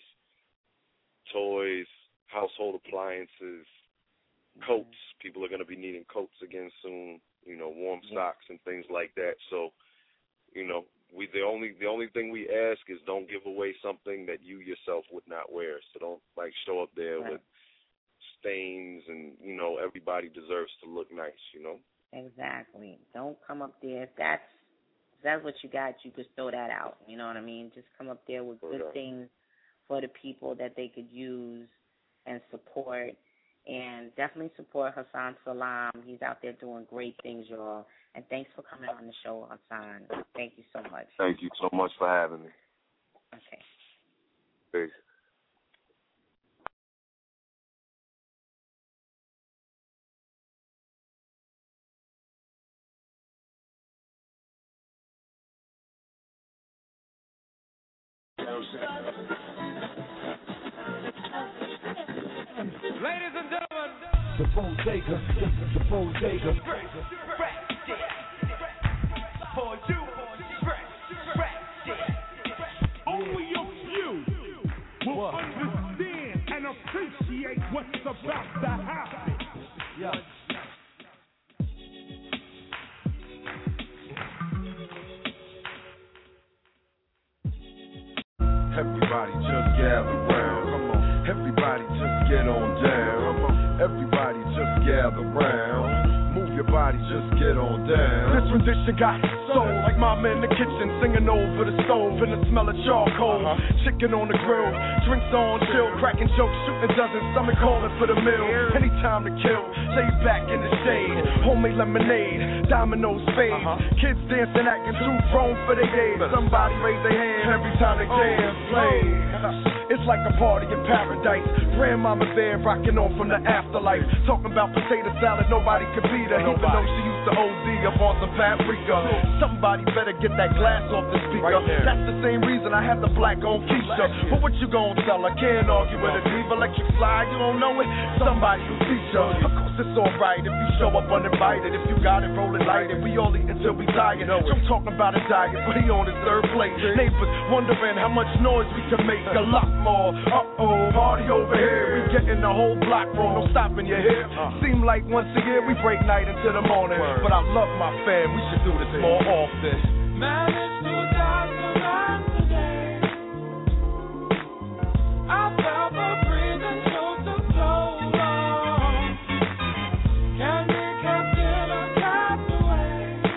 toys, household appliances, mm-hmm. coats. People are going to be needing coats again soon, you know, warm yeah. socks and things like that. So, you know, we the only the only thing we ask is don't give away something that you yourself would not wear. So don't, like, show up there right. with stains and, you know, everybody deserves to look nice, you know? Exactly. Don't come up there. If that's, if that's what you got, you just throw that out. You know what I mean? Just come up there with good okay. things for the people that they could use and support. And definitely support Hassan Salam. He's out there doing great things, y'all. And thanks for coming on the show, Hassan. Thank you so much. Thank you so much for having me. Okay. Peace. Ladies and gentlemen, the Bodega, the, the Bodega. For you, only a few will what? understand and appreciate what's about to happen. Yeah. Everybody just gather round. Come on. Everybody just get on down. Come on. Everybody just gather round. Move your body, just get on down. This rendition got soul like mama in the kitchen, singing over the stove and the smell of charcoal. Uh-huh. Chicken on the grill, drinks on chill, cracking jokes, shooting dozens, stomach calling for the meal. Any time to kill, lay back in the shade, homemade lemonade, dominoes fade. Uh-huh. Kids dancing, acting too grown for their days. Somebody raise their hand every time they dance play. It's like a party in paradise. Grandmama there rocking on from the afterlife, talking about potato salad, nobody could beat her, even though she used to O D up on some paprika. Somebody better get that glass off the speaker. Right. That's the same reason I had the black on Keisha. But what you gon' sell? I can't argue with a diva. Electric slide, you don't know it? Somebody who feature. Of course it's alright if you show up uninvited. If you got it, roll it light. And we all eat until we tired. I'm talking about a diet, but he on his third plate. Neighbors wondering how much noise we can make. A lot more. Uh-oh, party over here. We getting the whole block wrong. No stopping your hair. Seem like once a year we break night into the morning. But I love my fam. We should do this more often. Managed to die around today. I felt the breathing chose to slow long. Can be kept in a castaway.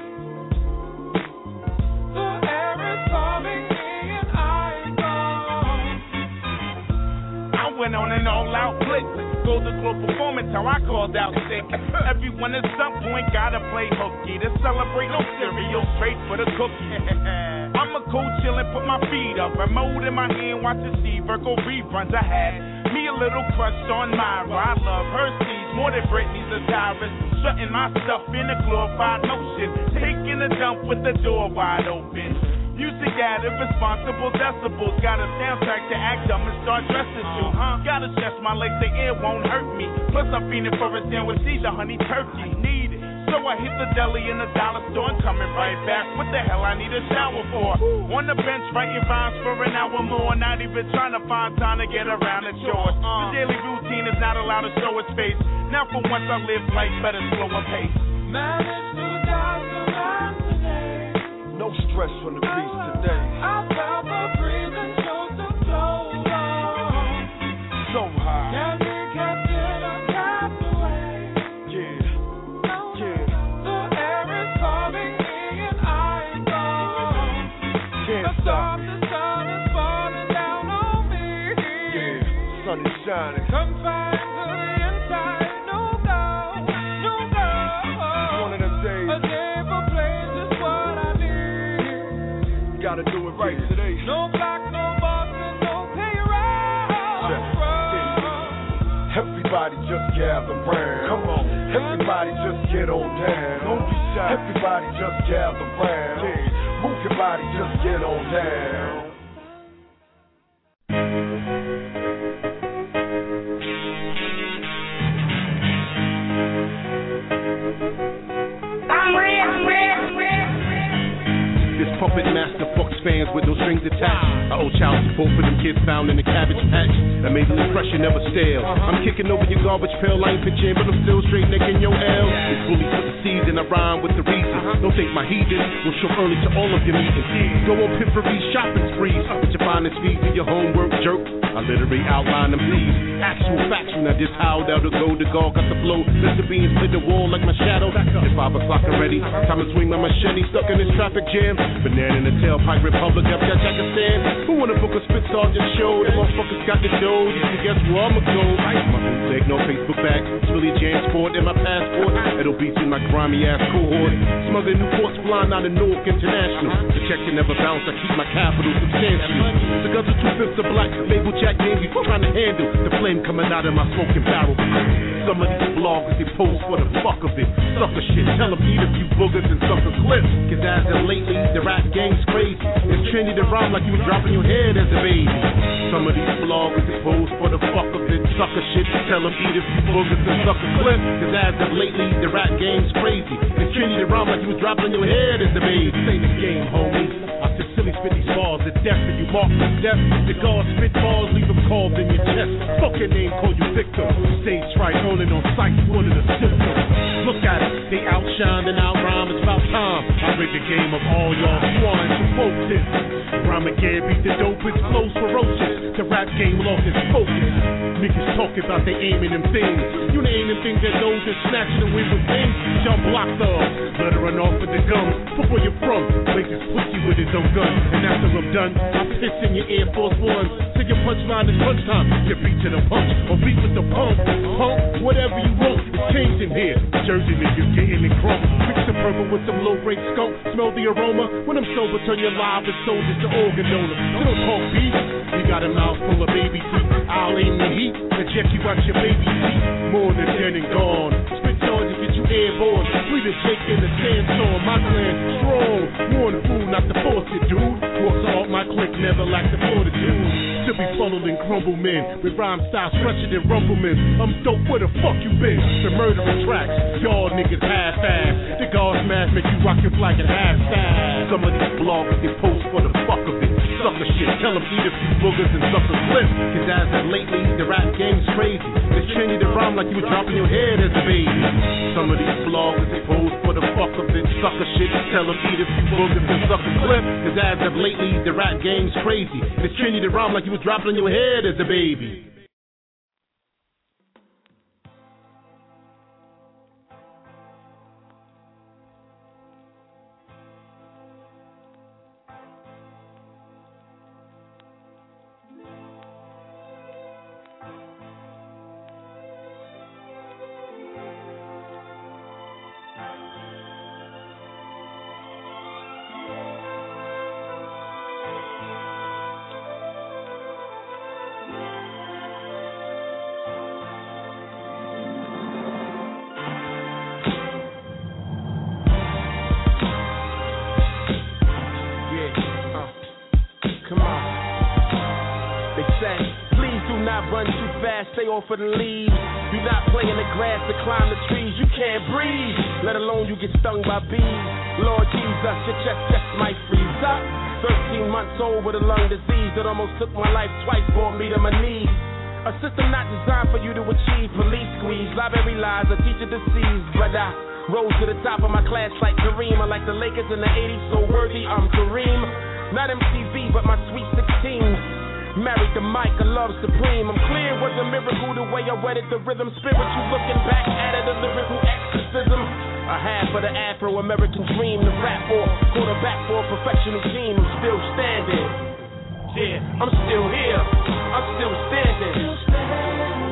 The air is calling me and I'm gone. I went on an all-out blitz. Golden Globe performance, how I called out sick. Everyone at some point gotta play hooky to celebrate no cereal, straight for the cookie. I'm a cool chillin', put my feet up, remote in my hand, watch the see Virgo reruns. I had me a little crush on Myra. I love her steeds more than Britney's a Tyrus. Shutting my stuff in a glorified motion, taking a dump with the door wide open. Music at irresponsible decibels. Got a soundtrack to act dumb and start dressing to. Uh, gotta stretch my legs, the air won't hurt me. Plus I'm feeling for a sandwich, Caesar, honey turkey. Need it. So I hit the deli in the dollar store and coming right back. What the hell I need a shower for? On the bench writing rhymes for an hour more. Not even trying to find time to get around the chores. The daily routine is not allowed to show its face. Now for once I live life better slower pace. Managed to die around today. No stress from the beast today. I felt the breathing chose to slow long. So high. Can be kept in a castaway. Yeah. Yeah. The air is calling me and I'm gone. Can't the stop. The sun is falling down on me. Yeah. Sun is shining. Confined to the inside. No go. No go. One of them days. A day for plays is what I need. Gotta do it right today. No block, no boss, and no payroll. Yeah. Everybody just gather round. Come on. Everybody just get on down. Don't be shy. Everybody just gather round. Yeah. Move your body, just get on down. This puppet master fucks fans with no strings attached. I owe child support for them kids found in the cabbage patch. That made an impression, never stale. I'm kicking over your garbage pail, I ain't pitching, but I'm still straight necking your L. It's bully for the season, I rhyme with the reason. Don't think my heathen will show early to all of your meetings. Go on Piffery shopping sprees with your finest fees and your homework jerk. I literally outline them please. Actual factual, now this how that'll go. The guard got the flow. Mister Bean split the wall like my shadow. It's five o'clock already. Time to swing my machete. Stuck in this traffic jam. Banana in the tailpipe, Republic of Kazakhstan. Who wanna book a spit sergeant show? The motherfuckers got the dough. You can guess where I'ma go. My bootleg, no Facebook back. It's really Jan Sport and my passport. It'll beat in my grimy ass cohort. Smuggling Newports flying out of Newark International. The check can never bounce. I keep my capital substantial. The guns are two fifths of black. Label Jack Davey trying to handle the flame coming out of my smoking barrel. Some of these bloggers, they post for the fuck of it. Sucker shit, tell them eat a few boogers and sucker clips. Cause as of lately, the rap game's crazy. It's trendy to rhyme like you was dropping your head as a baby. Some of these bloggers, they post for the fuck of it. Sucker shit, tell them eat a few boogers and sucker clips. Cause as of lately, the rap game's crazy. It's trendy to rhyme like you was dropping your head as a baby. This ain't a game, homie. I said silly spit these bars to death and you mark them death. The guards spit bars, leave them carved in your chest. Fuck your name, call you victim. Stage fright, rolling on sight, one of the symptoms. Look at it, they outshine and outrhyme, it's about time. I rig the game of all y'all swans who quote this. Rhyme again, beat the dopest, flows ferocious. The rap game lost its focus. Niggas talking about they aiming them things. You ain't aiming things that those that snatching away with things. Y'all block thugs, let her run off with the gums. Put where you're from, make this pussy with his own gun. And after I'm done, I piss in your Air Force Ones. Till your punchline is lunchtime. You beat to the punch, or beat with the pump. Pump, whatever you want, it's changing here. Jersey niggas getting it crump. Mix the purple with some low-grade skunk. Smell the aroma. When I'm sober, turn your live as soldiers to organ donors. You don't talk beef. You got a mouth full of baby teeth. I'll aim the heat and check you out your baby teeth. More than dead and gone. Spit Georgia, get you airborne. We the Jake in the sandstorm. My clan strong. Warn the fool not to force it, dude. Walks out my clique, never lack the fortitude. To be funneled in crumble men. With rhyme styles fresher than rumblemen. I'm dope, where the fuck you been? The murdering tracks. Y'all niggas half-ass. The guards mask make you rock your flag at half-staff. Some of these bloggers they post for the fuck of it. Sucker shit, tell them eat a few boogers and suck a clip. Cause as of lately, the rap game's crazy. It's trendy to rhyme like you were dropping your head as a baby. Some of these bloggers they post for the fuck of it. Sucker shit, tell them eat a few boogers and suck a clip. Cause as of lately, the rap game's crazy. It's trendy to rhyme like you were dropping your head as a baby. Stay off of the leaves. Do not play in the grass to climb the trees. You can't breathe, let alone you get stung by bees. Lord Jesus, your chest just might freeze up. Thirteen months old with a lung disease that almost took my life twice, brought me to my knees. A system not designed for you to achieve. Police squeeze, library lies, a teacher deceased. But I rose to the top of my class like Kareem. I like the Lakers in the eighties, so worthy I'm Kareem. Not M T V, but my sweet sixteen. Married to Mike, a love supreme. I'm clear it was a miracle the way I wedded the rhythm. Spiritual looking back at it, a lyrical exorcism. A half of the Afro-American dream to rap for, quarterback for a professional team. I'm still standing. Yeah, I'm still here. I'm still standing. Still standing.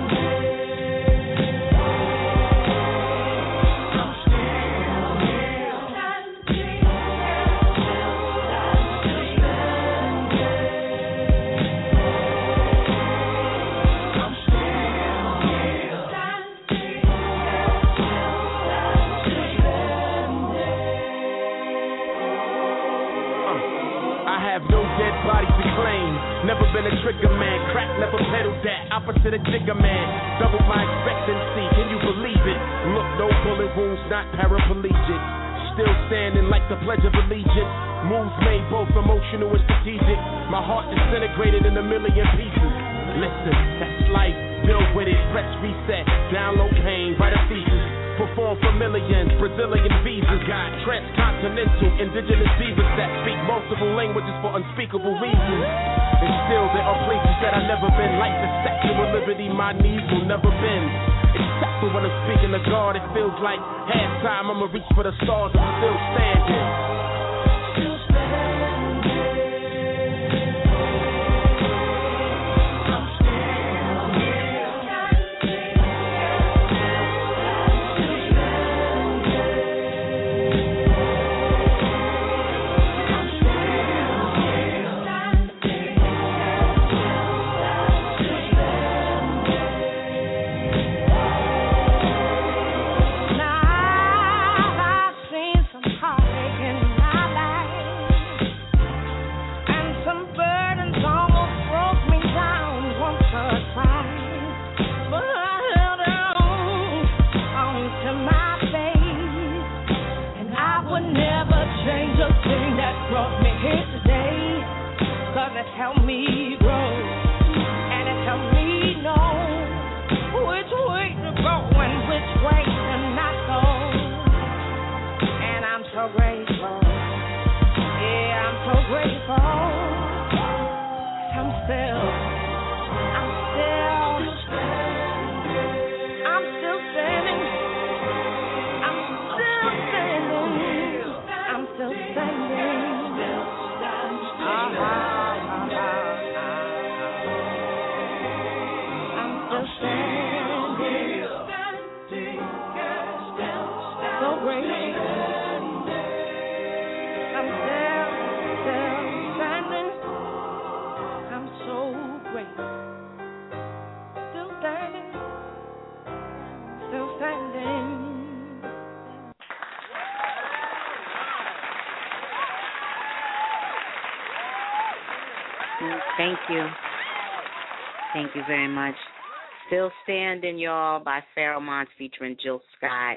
Never been a trigger man, crack never pedaled that. Opposite a jigger man, double my expectancy. Can you believe it? Look, no bullet wounds, not paraplegic. Still standing like the Pledge of Allegiance. Moves made both emotional and strategic. My heart disintegrated in a million pieces. Listen, that's life. Deal with it. Press reset. Download pain. Write a thesis. Perform for millions, Brazilian visas. Got transcontinental, indigenous divas that speak multiple languages for unspeakable reasons. And still there are places that I've never been, like the Statue of Liberty, my knees will never bend. Except for when I'm speaking to God, it feels like halftime, I'ma reach for the stars, I'm still standing. Still standing. Help me grow, and it helped me know which way to go and which way to not go. And I'm so grateful, yeah, I'm so grateful. I'm still, I'm still, I'm still standing, I'm still standing, I'm still standing. Uh-huh. Thank you. Thank you very much. Still Standing, y'all, by Pharoah Monch featuring Jill Scott.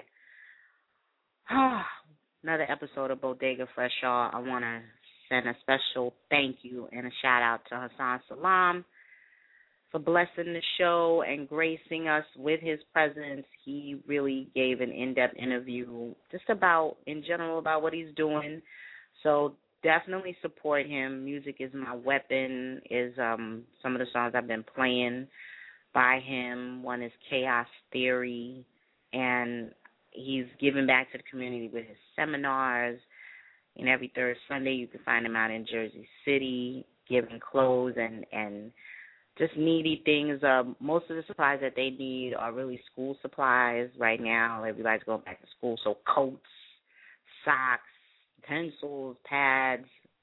Another episode of Bodega Fresh, y'all. I want to send a special thank you and a shout out to Hassan Salam for blessing the show and gracing us with his presence. He really gave an in-depth interview just about, in general, about what he's doing. So definitely support him. Music is my weapon, is um, some of the songs I've been playing by him. One is Chaos Theory, and he's giving back to the community with his seminars. And every third Sunday you can find him out in Jersey City giving clothes and, and just needy things. Uh, most of the supplies that they need are really school supplies right now. Everybody's going back to school, so coats, socks, pencils, pads,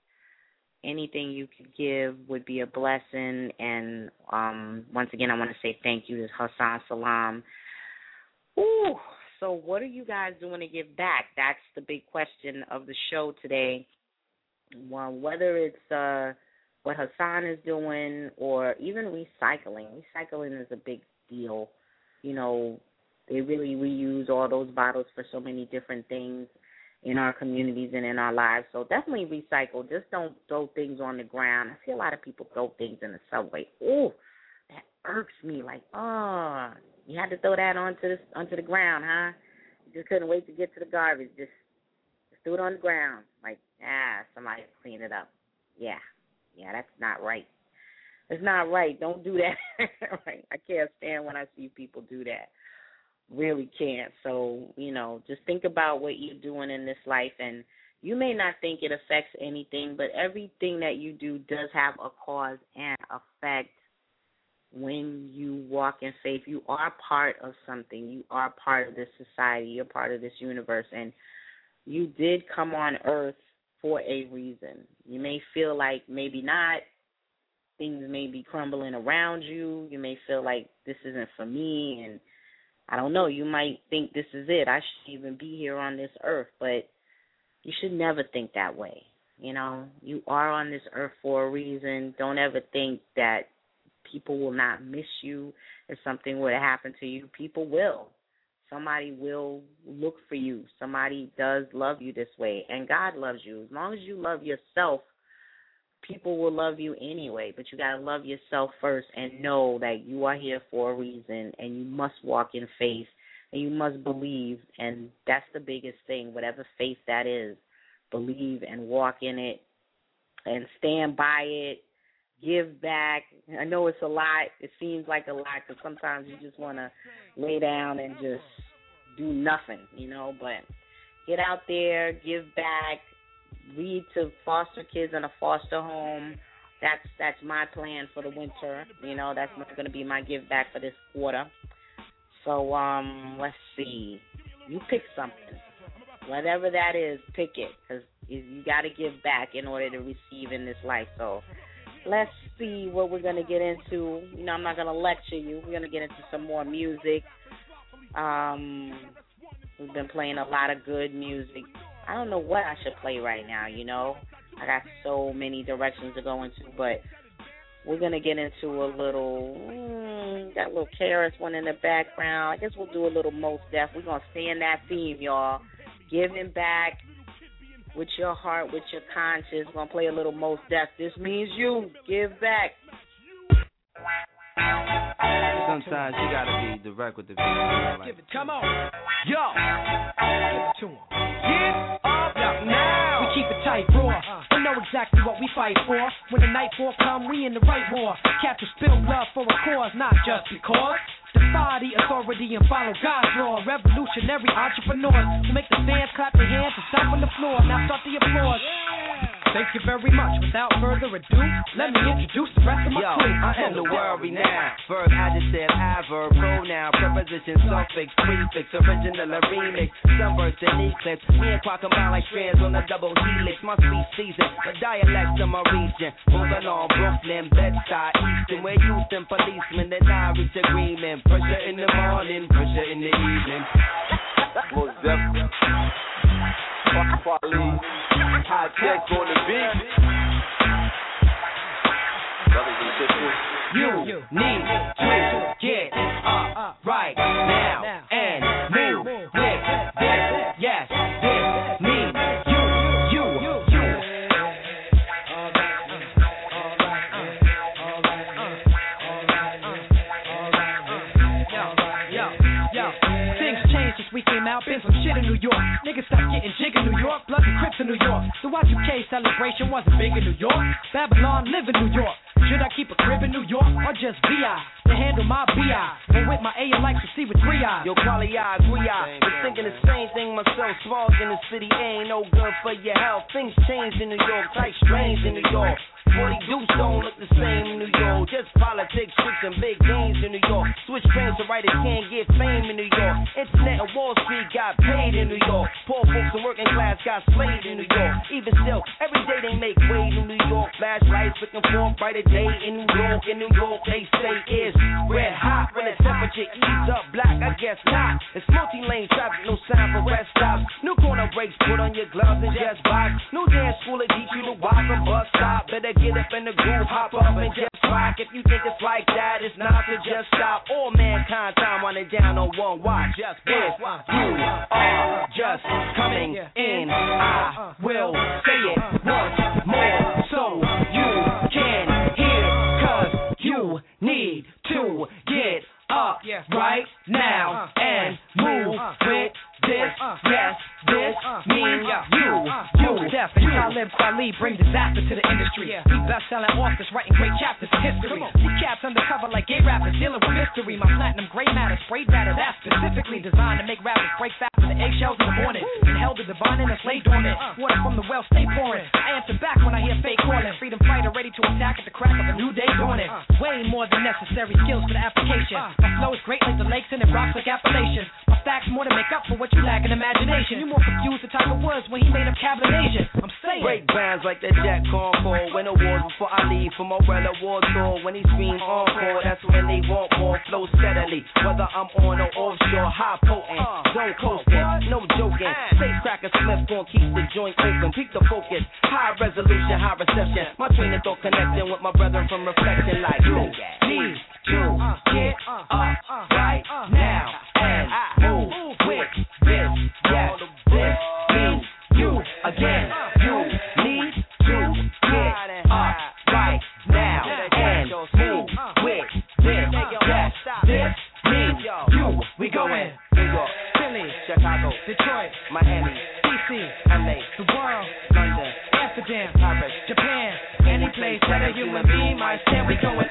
anything you could give would be a blessing. And um, once again, I want to say thank you to Hassan Salam. Ooh, so what are you guys doing to give back? That's the big question of the show today. Well, whether it's uh, what Hassan is doing or even recycling. Recycling is a big deal. You know, they really reuse all those bottles for so many different things in our communities and in our lives. So definitely recycle. Just don't throw things on the ground. I see a lot of people throw things in the subway. Ooh, that irks me. Like, oh, you had to throw that onto the, onto the ground, huh? You just couldn't wait to get to the garbage. Just, just threw it on the ground. Like, ah, somebody clean it up. Yeah, yeah, that's not right. It's not right. Don't do that. Right? I can't stand when I see people do that. Really can't. So, you know, just think about what you're doing in this life, and you may not think it affects anything, but everything that you do does have a cause and effect. When you walk in faith, you are part of something. You are part of this society. You're part of this universe, and you did come on earth for a reason. You may feel like maybe not. Things may be crumbling around you. You may feel like this isn't for me, and I don't know, you might think this is it. I shouldn't even be here on this earth, but you should never think that way. You know, you are on this earth for a reason. Don't ever think that people will not miss you if something were to happen to you. People will. Somebody will look for you. Somebody does love you this way, and God loves you. As long as you love yourself, people will love you anyway, but you got to love yourself first and know that you are here for a reason, and you must walk in faith, and you must believe, and that's the biggest thing, whatever faith that is. Believe and walk in it and stand by it. Give back. I know it's a lot. It seems like a lot because sometimes you just want to lay down and just do nothing, you know, but get out there, give back. Read to foster kids in a foster home. That's that's my plan for the winter. You know, that's going to be my give back for this quarter. So um, let's see. You pick something, whatever that is. Pick it, because you got to give back in order to receive in this life. So let's see what we're going to get into. You know, I'm not going to lecture you. We're going to get into some more music. Um, we've been playing a lot of good music. I don't know what I should play right now, you know. I got so many directions to go into, but we're going to get into a little, mm, got a little K R S One in the background. I guess we'll do a little Mos Def. We're going to stay in that theme, y'all. Giving back with your heart, with your conscience. We're going to play a little Mos Def. This means you. Give back. Sometimes you gotta be direct with the people. Like, Give it, come on, yo, give it to 'em. Get up now. We keep it tight, raw. We know exactly what we fight for. When the nightfall come, we in the right war. Capture, spill love for a cause, not just because. Defy the authority and follow God's law. Revolutionary entrepreneurs who make the fans clap their hands and stomp on the floor. Now start the applause. Thank you very much. Without further ado, let me introduce the rest of my Yo, crew. I am the worry now. Verb, adjective, adverb, pronoun, preposition, suffix, prefix, original or remix, sunburst and eclipse. Me and Quack combine like strands on a double helix. My speech season, the dialects of my region. Moving on Brooklyn, Bed-Stuy, Easton, where Houston policemen and I reach agreement. Pressure in the morning, pressure in the evening. Mos Def, Quali, high tech on the beat. You need to get up right now and move with this. Yes, this means you, you, you. Things changed since we came out, been some shit in New York. Niggas stopped getting jig in New York, Bloods and Crips in New York. The Y two K celebration wasn't big in New York. Babylon live in New York. Should I keep a crib in New York or just V I to handle my B I? Or with my A, I like to see with three eyes. Yo, quality I agree, I was thinking the same thing myself. Smog in the city ain't no good for your health. Things change in New York, type strange in New York. forty deuce don't look the same in New York. Just politics, tricks, and big games in New York. Switch trains so writers can't get fame in New York. Internet and Wall Street got paid in New York. Poor folks and working class got slayed in New York. Even still, every day they make way in New York. Flashlights looking for a brighter day in New York. In New York, they say is red hot. When the temperature eats up black, I guess not. It's multi-lane traffic, no sign for rest stops. New corner breaks, put on your gloves and just box. New dance school to teach you to walk from bus stop. Better get up in the groove, hop up and just rock. If you think it's like that, it's not to just stop. All mankind time running down on one watch. Just this, you are just coming in. I will say it once more so you can hear. Cause you need to get up right now and move with this. Yes, this means you, you. Death and Talib Kweli bring disaster to the industry. We best-selling authors writing great chapters of history. We cats undercover like gay rappers dealing with mystery. My platinum gray matter, spray batter, that's specifically designed to make rappers break fast with the eggshells in the morning. And held the divine in a slay dormant. Water from the well stay pouring. I answer back when I hear fake calling. Freedom fighter ready to attack at the crack of a new day dawning. Way more than necessary skills for the application. My flow is great like the lakes and it rocks like Appalachian. My facts more to make up for what you lack in imagination. You more confused than Tiger Woods when he made up Cabination. I'm saying break bands like the Jack Concord. Win awards before I leave for Morella War Tour. When he scream encore, that's when they want more. Flow steadily, whether I'm on or offshore. High potent, zone coasting, no joking. Safe cracker Smith gon' keep the joint open. Keep the focus, high resolution, high reception. My train of thought connecting with my brethren from reflection like you need to get up right now and move with this. Yes, this means you again. You need to get up right now and move with this. Yes, this means you. We going New York, Philly, Chicago, Detroit, Miami, D C, L A, the world, London, Amsterdam, Paris, Japan, any place that a human being might stand. We going.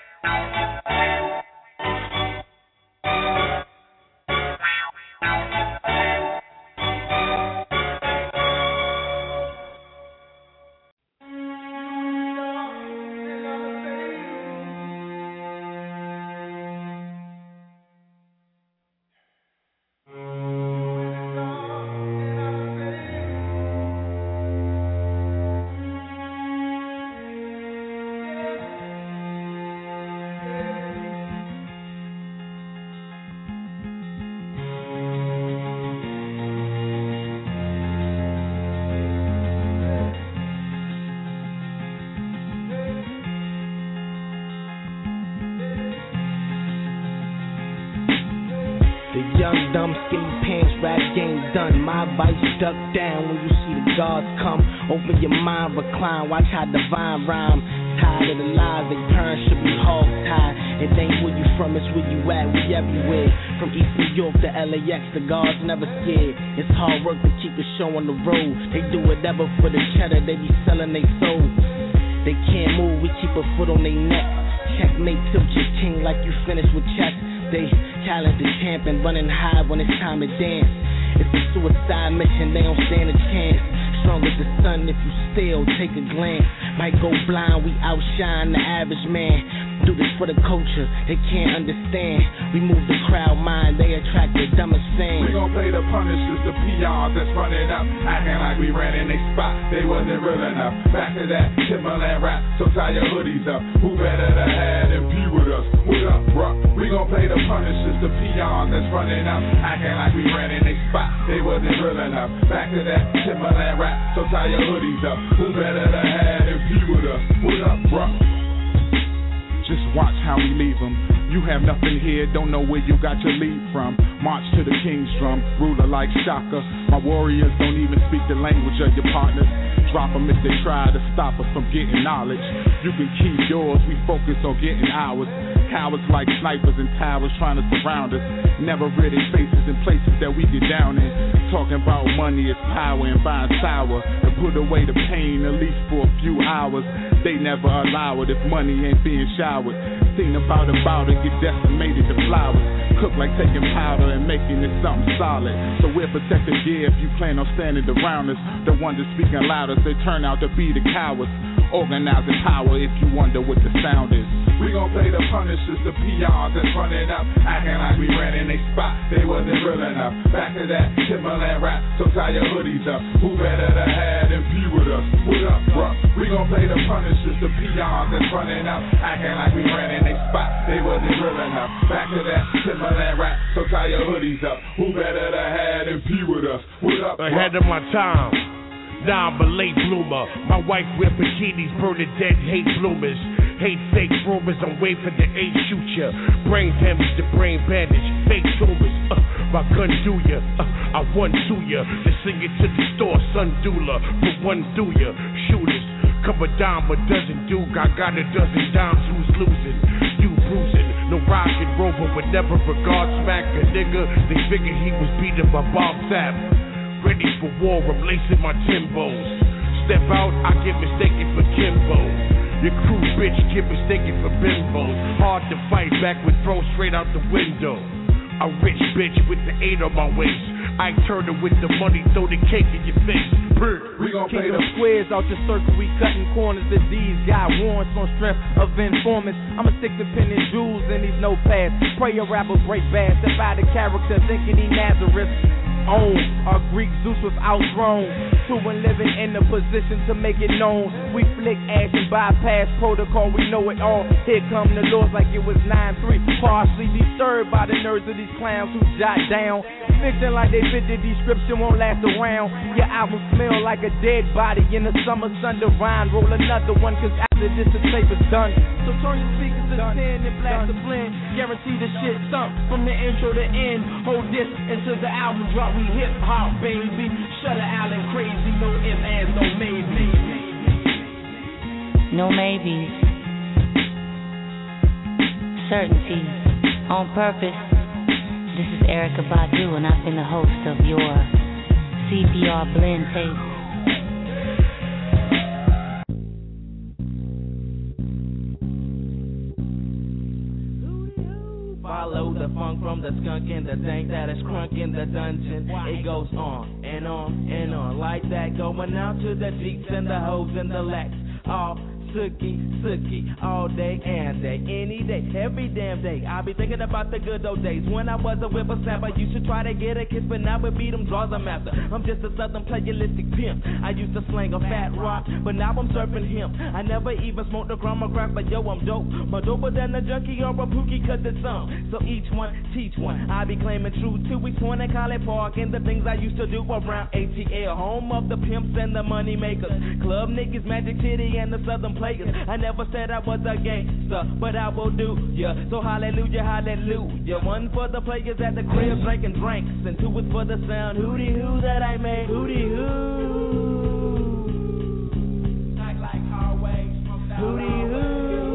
Dumb skinny pants, rap game done. My advice, duck down when you see the gods come. Open your mind, recline, watch how divine rhyme. Tired of the lies, they parents should be hog tied. It ain't where you from, it's where you at, we everywhere. From East New York to L A X, the guards never scared. It's hard work to keep the show on the road. They do whatever for the cheddar, they be selling they soul. They can't move, we keep a foot on their neck. Checkmate, tilt your ting like you finished with chess. They talented champion, running high when it's time to dance. It's a suicide mission, they don't stand a chance. Strong as the sun if you still take a glance. Might go blind, we outshine the average man. Do this for the culture, they can't understand. We move the crowd mind, they attract the dumbest fans. We gon' play the punishers, the P Rs that's running up, acting like we ran in they spot, they wasn't real enough. Back to that Timberland rap, so tie your hoodies up. Who better to have than be with us? What up, bruh? We gon' play the punishers, the P Rs that's running up, acting like we ran in they spot, they wasn't real enough. Back to that Timberland rap, so tie your hoodies up. Who better to have than be with us? What up, bruh? how we leave them. You have nothing here, don't know where you got your lead from. March to the king's drum, ruler like Shaka. My warriors don't even speak the language of your partners. Drop them if they try to stop us from getting knowledge. You can keep yours, we focus on getting ours. Cowards like snipers and towers trying to surround us. Never read their faces in places that we get down in. Talking about money is power and buying sour. And put away the pain at least for a few hours. They never allow it if money ain't being showered. Seen about about it, get decimated to flowers. Cook like taking powder and making it something solid. So we're protective gear if you plan on standing around us. The ones that speaking loudest, they turn out to be the cowards. Organizing power if you wonder what the sound is. We gon' play the punishers, the P Rs that's running up, acting like we ran in they spot, they wasn't real enough. Back to that Timberland rap, so tie your hoodies up. Who better to have than be with us? What up, bruh? We gon' play the punishers, the P Rs that's running up, acting like we ran in they spot, they wasn't real enough. Back to that Timberland rap, so tie your hoodies up. Who better to have than be with us? What up, bruh? Ahead of my time. Nah, I'm a late bloomer. My wife wear bikinis, burning dead hate bloomers. Hate fake rumors, I'm waiting for the eight shoot ya. Brain damage, the brain bandage, fake tumors. Uh, my gun do ya, uh, I won to ya. Then sing it to the store, son doula. Put one through ya, shooters. Come a dime, a dozen duke. I got a dozen dimes, who's losing? You bruising. No rock and roll, but would never regard smack a nigga. They figured he was beating my Bob Sapp. Ready for war, I'm lacing my Timbos. Step out, I get mistaken for Kimbo. Your crew bitch get mistaken for bimbos. Hard to fight back with thrown straight out the window. A rich bitch with the eight on my waist. I turn her with the money, throw the cake in your face. We gon' play the squares out your circle, we cutting corners. That these got warrants on strength of informants. I'ma stick the pin in jewels in these notepads. Pray a rapper break bad, step out of character, thinking he Nazareth. Own our Greek Zeus was outgrown. Two and living in a position to make it known. We flick ash and bypass protocol, we know it all. Here come the Lords like it was nine three. Partially disturbed by the nerves of these clowns who jot down. Fiction like they fit the description won't last around. Your album smell like a dead body in the summer sun divine. Roll another one cause after this the tape is done. So turn your speakers to ten and blast the blend. Guarantee the shit thump from the intro to end. Hold this until the album drop. We hip hop, baby. Shutter Island crazy. No ifs, ands, no maybe. No maybes. Certainty. On purpose. This is Erykah Badu, and I've been the host of your C P R blend tape. Follow the funk from the skunk and the dank that is crunk in the dungeon. It goes on and on and on like that. Going out to the deeps and the hoes and the lacks. All Sookie, Sookie, all day and day, any day, every damn day. I be thinking about the good old days when I was a whippersnapper. Used to try to get a kiss, but now it beat them draws I'm after. I'm just a southern playalistic pimp. I used to slang a fat rock, but now I'm surfing him. I never even smoked a gram of crack, but yo, I'm dope. More doper than a junkie or a pookie, cause it's some. So each one, teach one. I be claiming true two weeks one at College Park and the things I used to do around A T L, home of the pimps and the money makers. Club niggas, Magic City, and the southern players. I never said I was a gangster, but I will do ya. So hallelujah, hallelujah. One for the players at the crib drinking drinks, and two is for the sound hootie hoo that I made. Hootie hoo. Act like hallway, hootie hoo.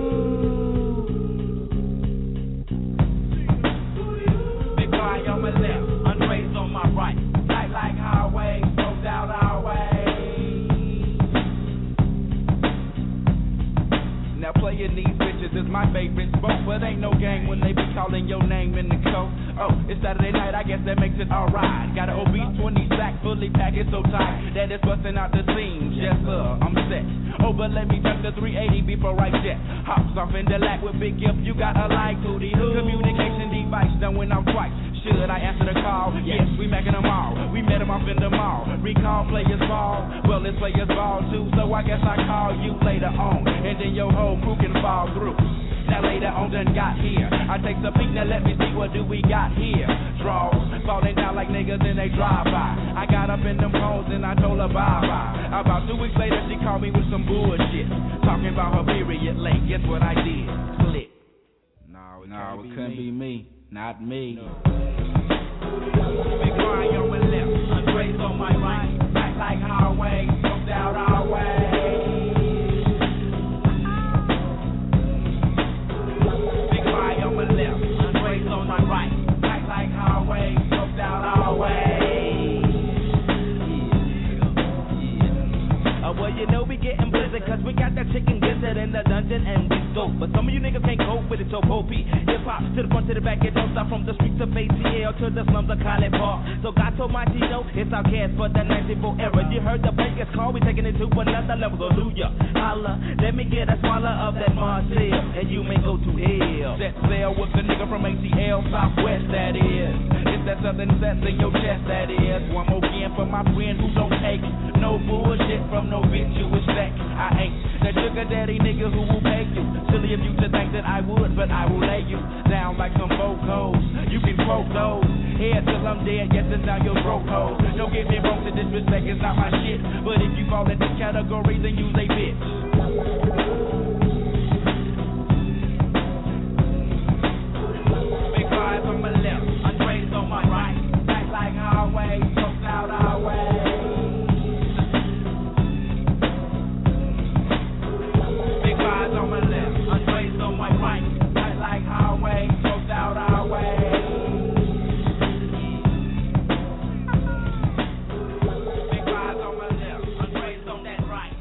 Big guy on my left, Andre's on my right. Act like highway, smoked out our way. Now playing these bitches is my favorite sport, but ain't no gang when they be calling your name in the coat. Oh, it's Saturday night, I guess that makes it alright. Got an obese twenty sack fully packed, it's so tight that it's busting out the seams. Yes sir, I'm set. Oh, but let me touch the three eighty before I jet. Hops off in the lack with big gift, you got a like hootie hoo. Communication device done when I'm twice. Should I answer the call? Yes, we macking them all. We met them off in the mall. Recall players ball. Well, it's players ball too, so I guess I call you later on. And then your whole crew can fall through. Now later on done got here. I take the peek, now let me see what do we got here. Draws, falling down like niggas in they drive-by. I got up in them hoes and I told her bye-bye. About two weeks later she called me with some bullshit. Talking about her period late, guess what I did? Split. No, it, no, it couldn't be me. Not me. No. Big Mario on my left, Andre's on my right. Act like highway, smoked out our way. Big Mario on my left, Andre's on my right. Act like highway, smoked out our way. Uh, well, you know we getting blizzard, cause we got that chicken gizzard in the dungeon and we go. But some of you niggas can't cope with it, so P. Hip hop to the front, to the back, it don't stop from the streets of A T L to the slums of College Park. So God told my Tito, it's our cast for the ninety-four era. You heard the breakers call, we taking it to another level. Hallelujah, holla, let me get a swallow of that Marcel, and you may go to hell. Set sail with the nigga from A T L, Southwest, that is. It's that something that's in your chest, that is. One more again for my friend who don't take no bullshit from no bitch you expect. I ain't that sugar daddy nigga who will pay you. Silly of you to think that I would, but I will lay you down like some vocals. You can quote those. Here till I'm dead, yes, it's down your throat hole. Don't get me wrong, the disrespect is not my shit. But if you fall in this category, then use a bitch. Big vibes on my left, Andre's on my right. Act like highway, smoked out our way. Big vibes on my left, Andre's on my right. Act like highway, smoked out our way. Big vibes on my left, Andre's on that right.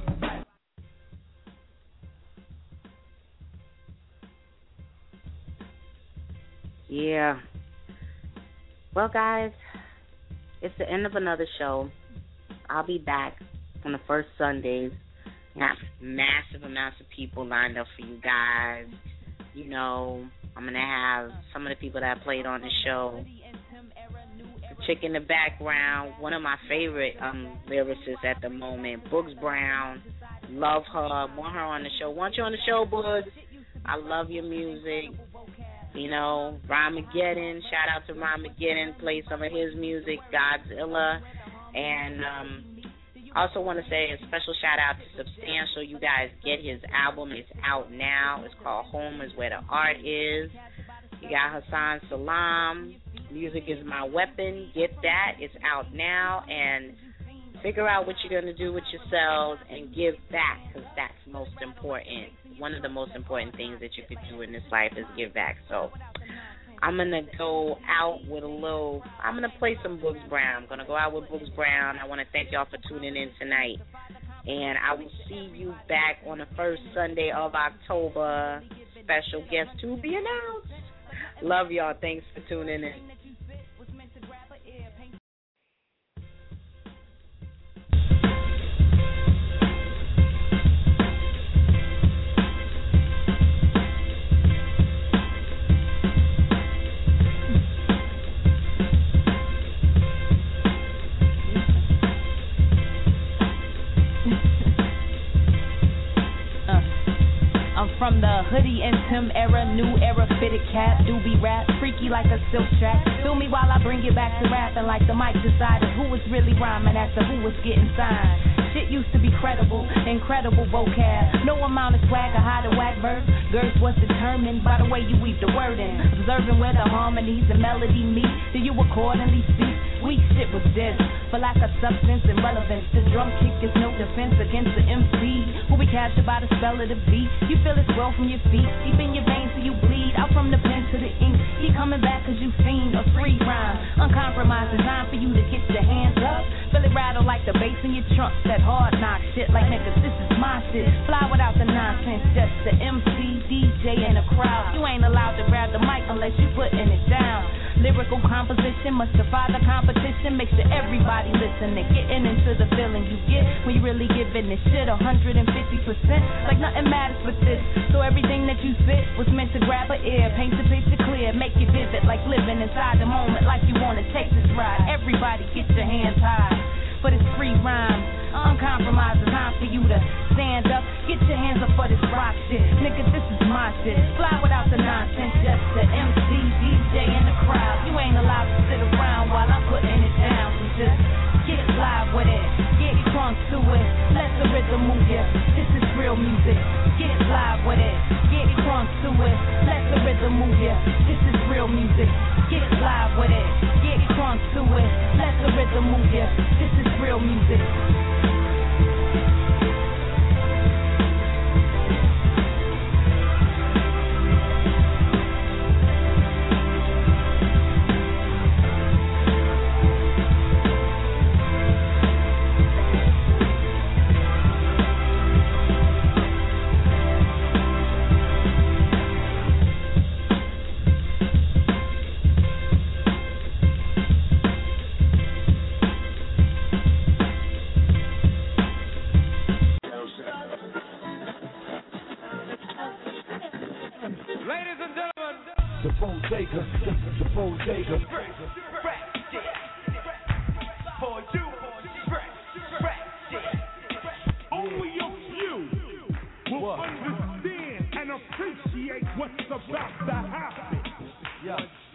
Yeah. Well, guys, it's the end of another show. I'll be back on the first Sundays. Got massive amounts of people lined up for you guys. You know, I'm going to have some of the people that I played on the show. The chick in the background, one of my favorite um, lyricists at the moment, Boogs Brown. Love her. Want her on the show. Want you on the show, Boogs. I love your music. You know, Rhymageddon, shout out to Rhymageddon, play some of his music, Godzilla, and um, also want to say a special shout out to Substantial. You guys get his album, it's out now, it's called Home is Where the Art Is. You got Hassan Salam, Music is My Weapon, get that, it's out now, and figure out what you're going to do with yourselves and give back, because that's most important. One of the most important things that you could do in this life is give back. So I'm going to go out with a little, I'm going to play some Boogs Brown. I'm going to go out with Boogs Brown. I want to thank y'all for tuning in tonight. And I will see you back on the first Sunday of October. Special guest to be announced. Love y'all. Thanks for tuning in. From the hoodie and Tim era, new era fitted cap, doobie rap, freaky like a silk track. Feel me while I bring it back to rapping like the mic decided who was really rhyming after who was getting signed. Shit used to be credible, incredible vocab. No amount of swag or hide a whack verse. Girth was determined by the way you weave the word in. Observing where the harmonies and melody meet. Do you accordingly speak? Weak shit was this. For lack of substance and relevance, the drum kick is no defense against the M C who be captured by the spell of the beat. You feel it swell from your feet, deep in your veins so you bleed. Out from the pen to the ink, keep coming back cause you fiend a free rhyme. Uncompromising time for you to get your hands up. Feel it rattle like the bass in your trunk. That hard knock shit like niggas, this is my shit. Fly without the nonsense, just the M C, D J, and the crowd. You ain't allowed to grab the mic unless you putting it down. Lyrical composition must defy the competition. Make sure everybody listening, getting into the feeling you get when you really giving this shit one hundred fifty percent. Like nothing matters with this. So everything that you spit was meant to grab an ear, paint the picture clear, make it vivid, like living inside the moment, like you wanna take this ride. Everybody get your hands high for this free rhyme. Uncompromising time for you to stand up, get your hands up for this rock shit. Nigga, this is my shit. Fly without the nonsense, just the M C, D J, and the crowd. You ain't allowed to sit around while I'm putting it down. So just get live with it, get crunk to it, let the rhythm move you. This is real music. Get live with it, get crunk to it, let the rhythm rhythm move ya. This is real music. Get live with it. Get crunk to it. Let the rhythm move ya. This is real music. Only a few will understand and appreciate what's about to happen. Yeah.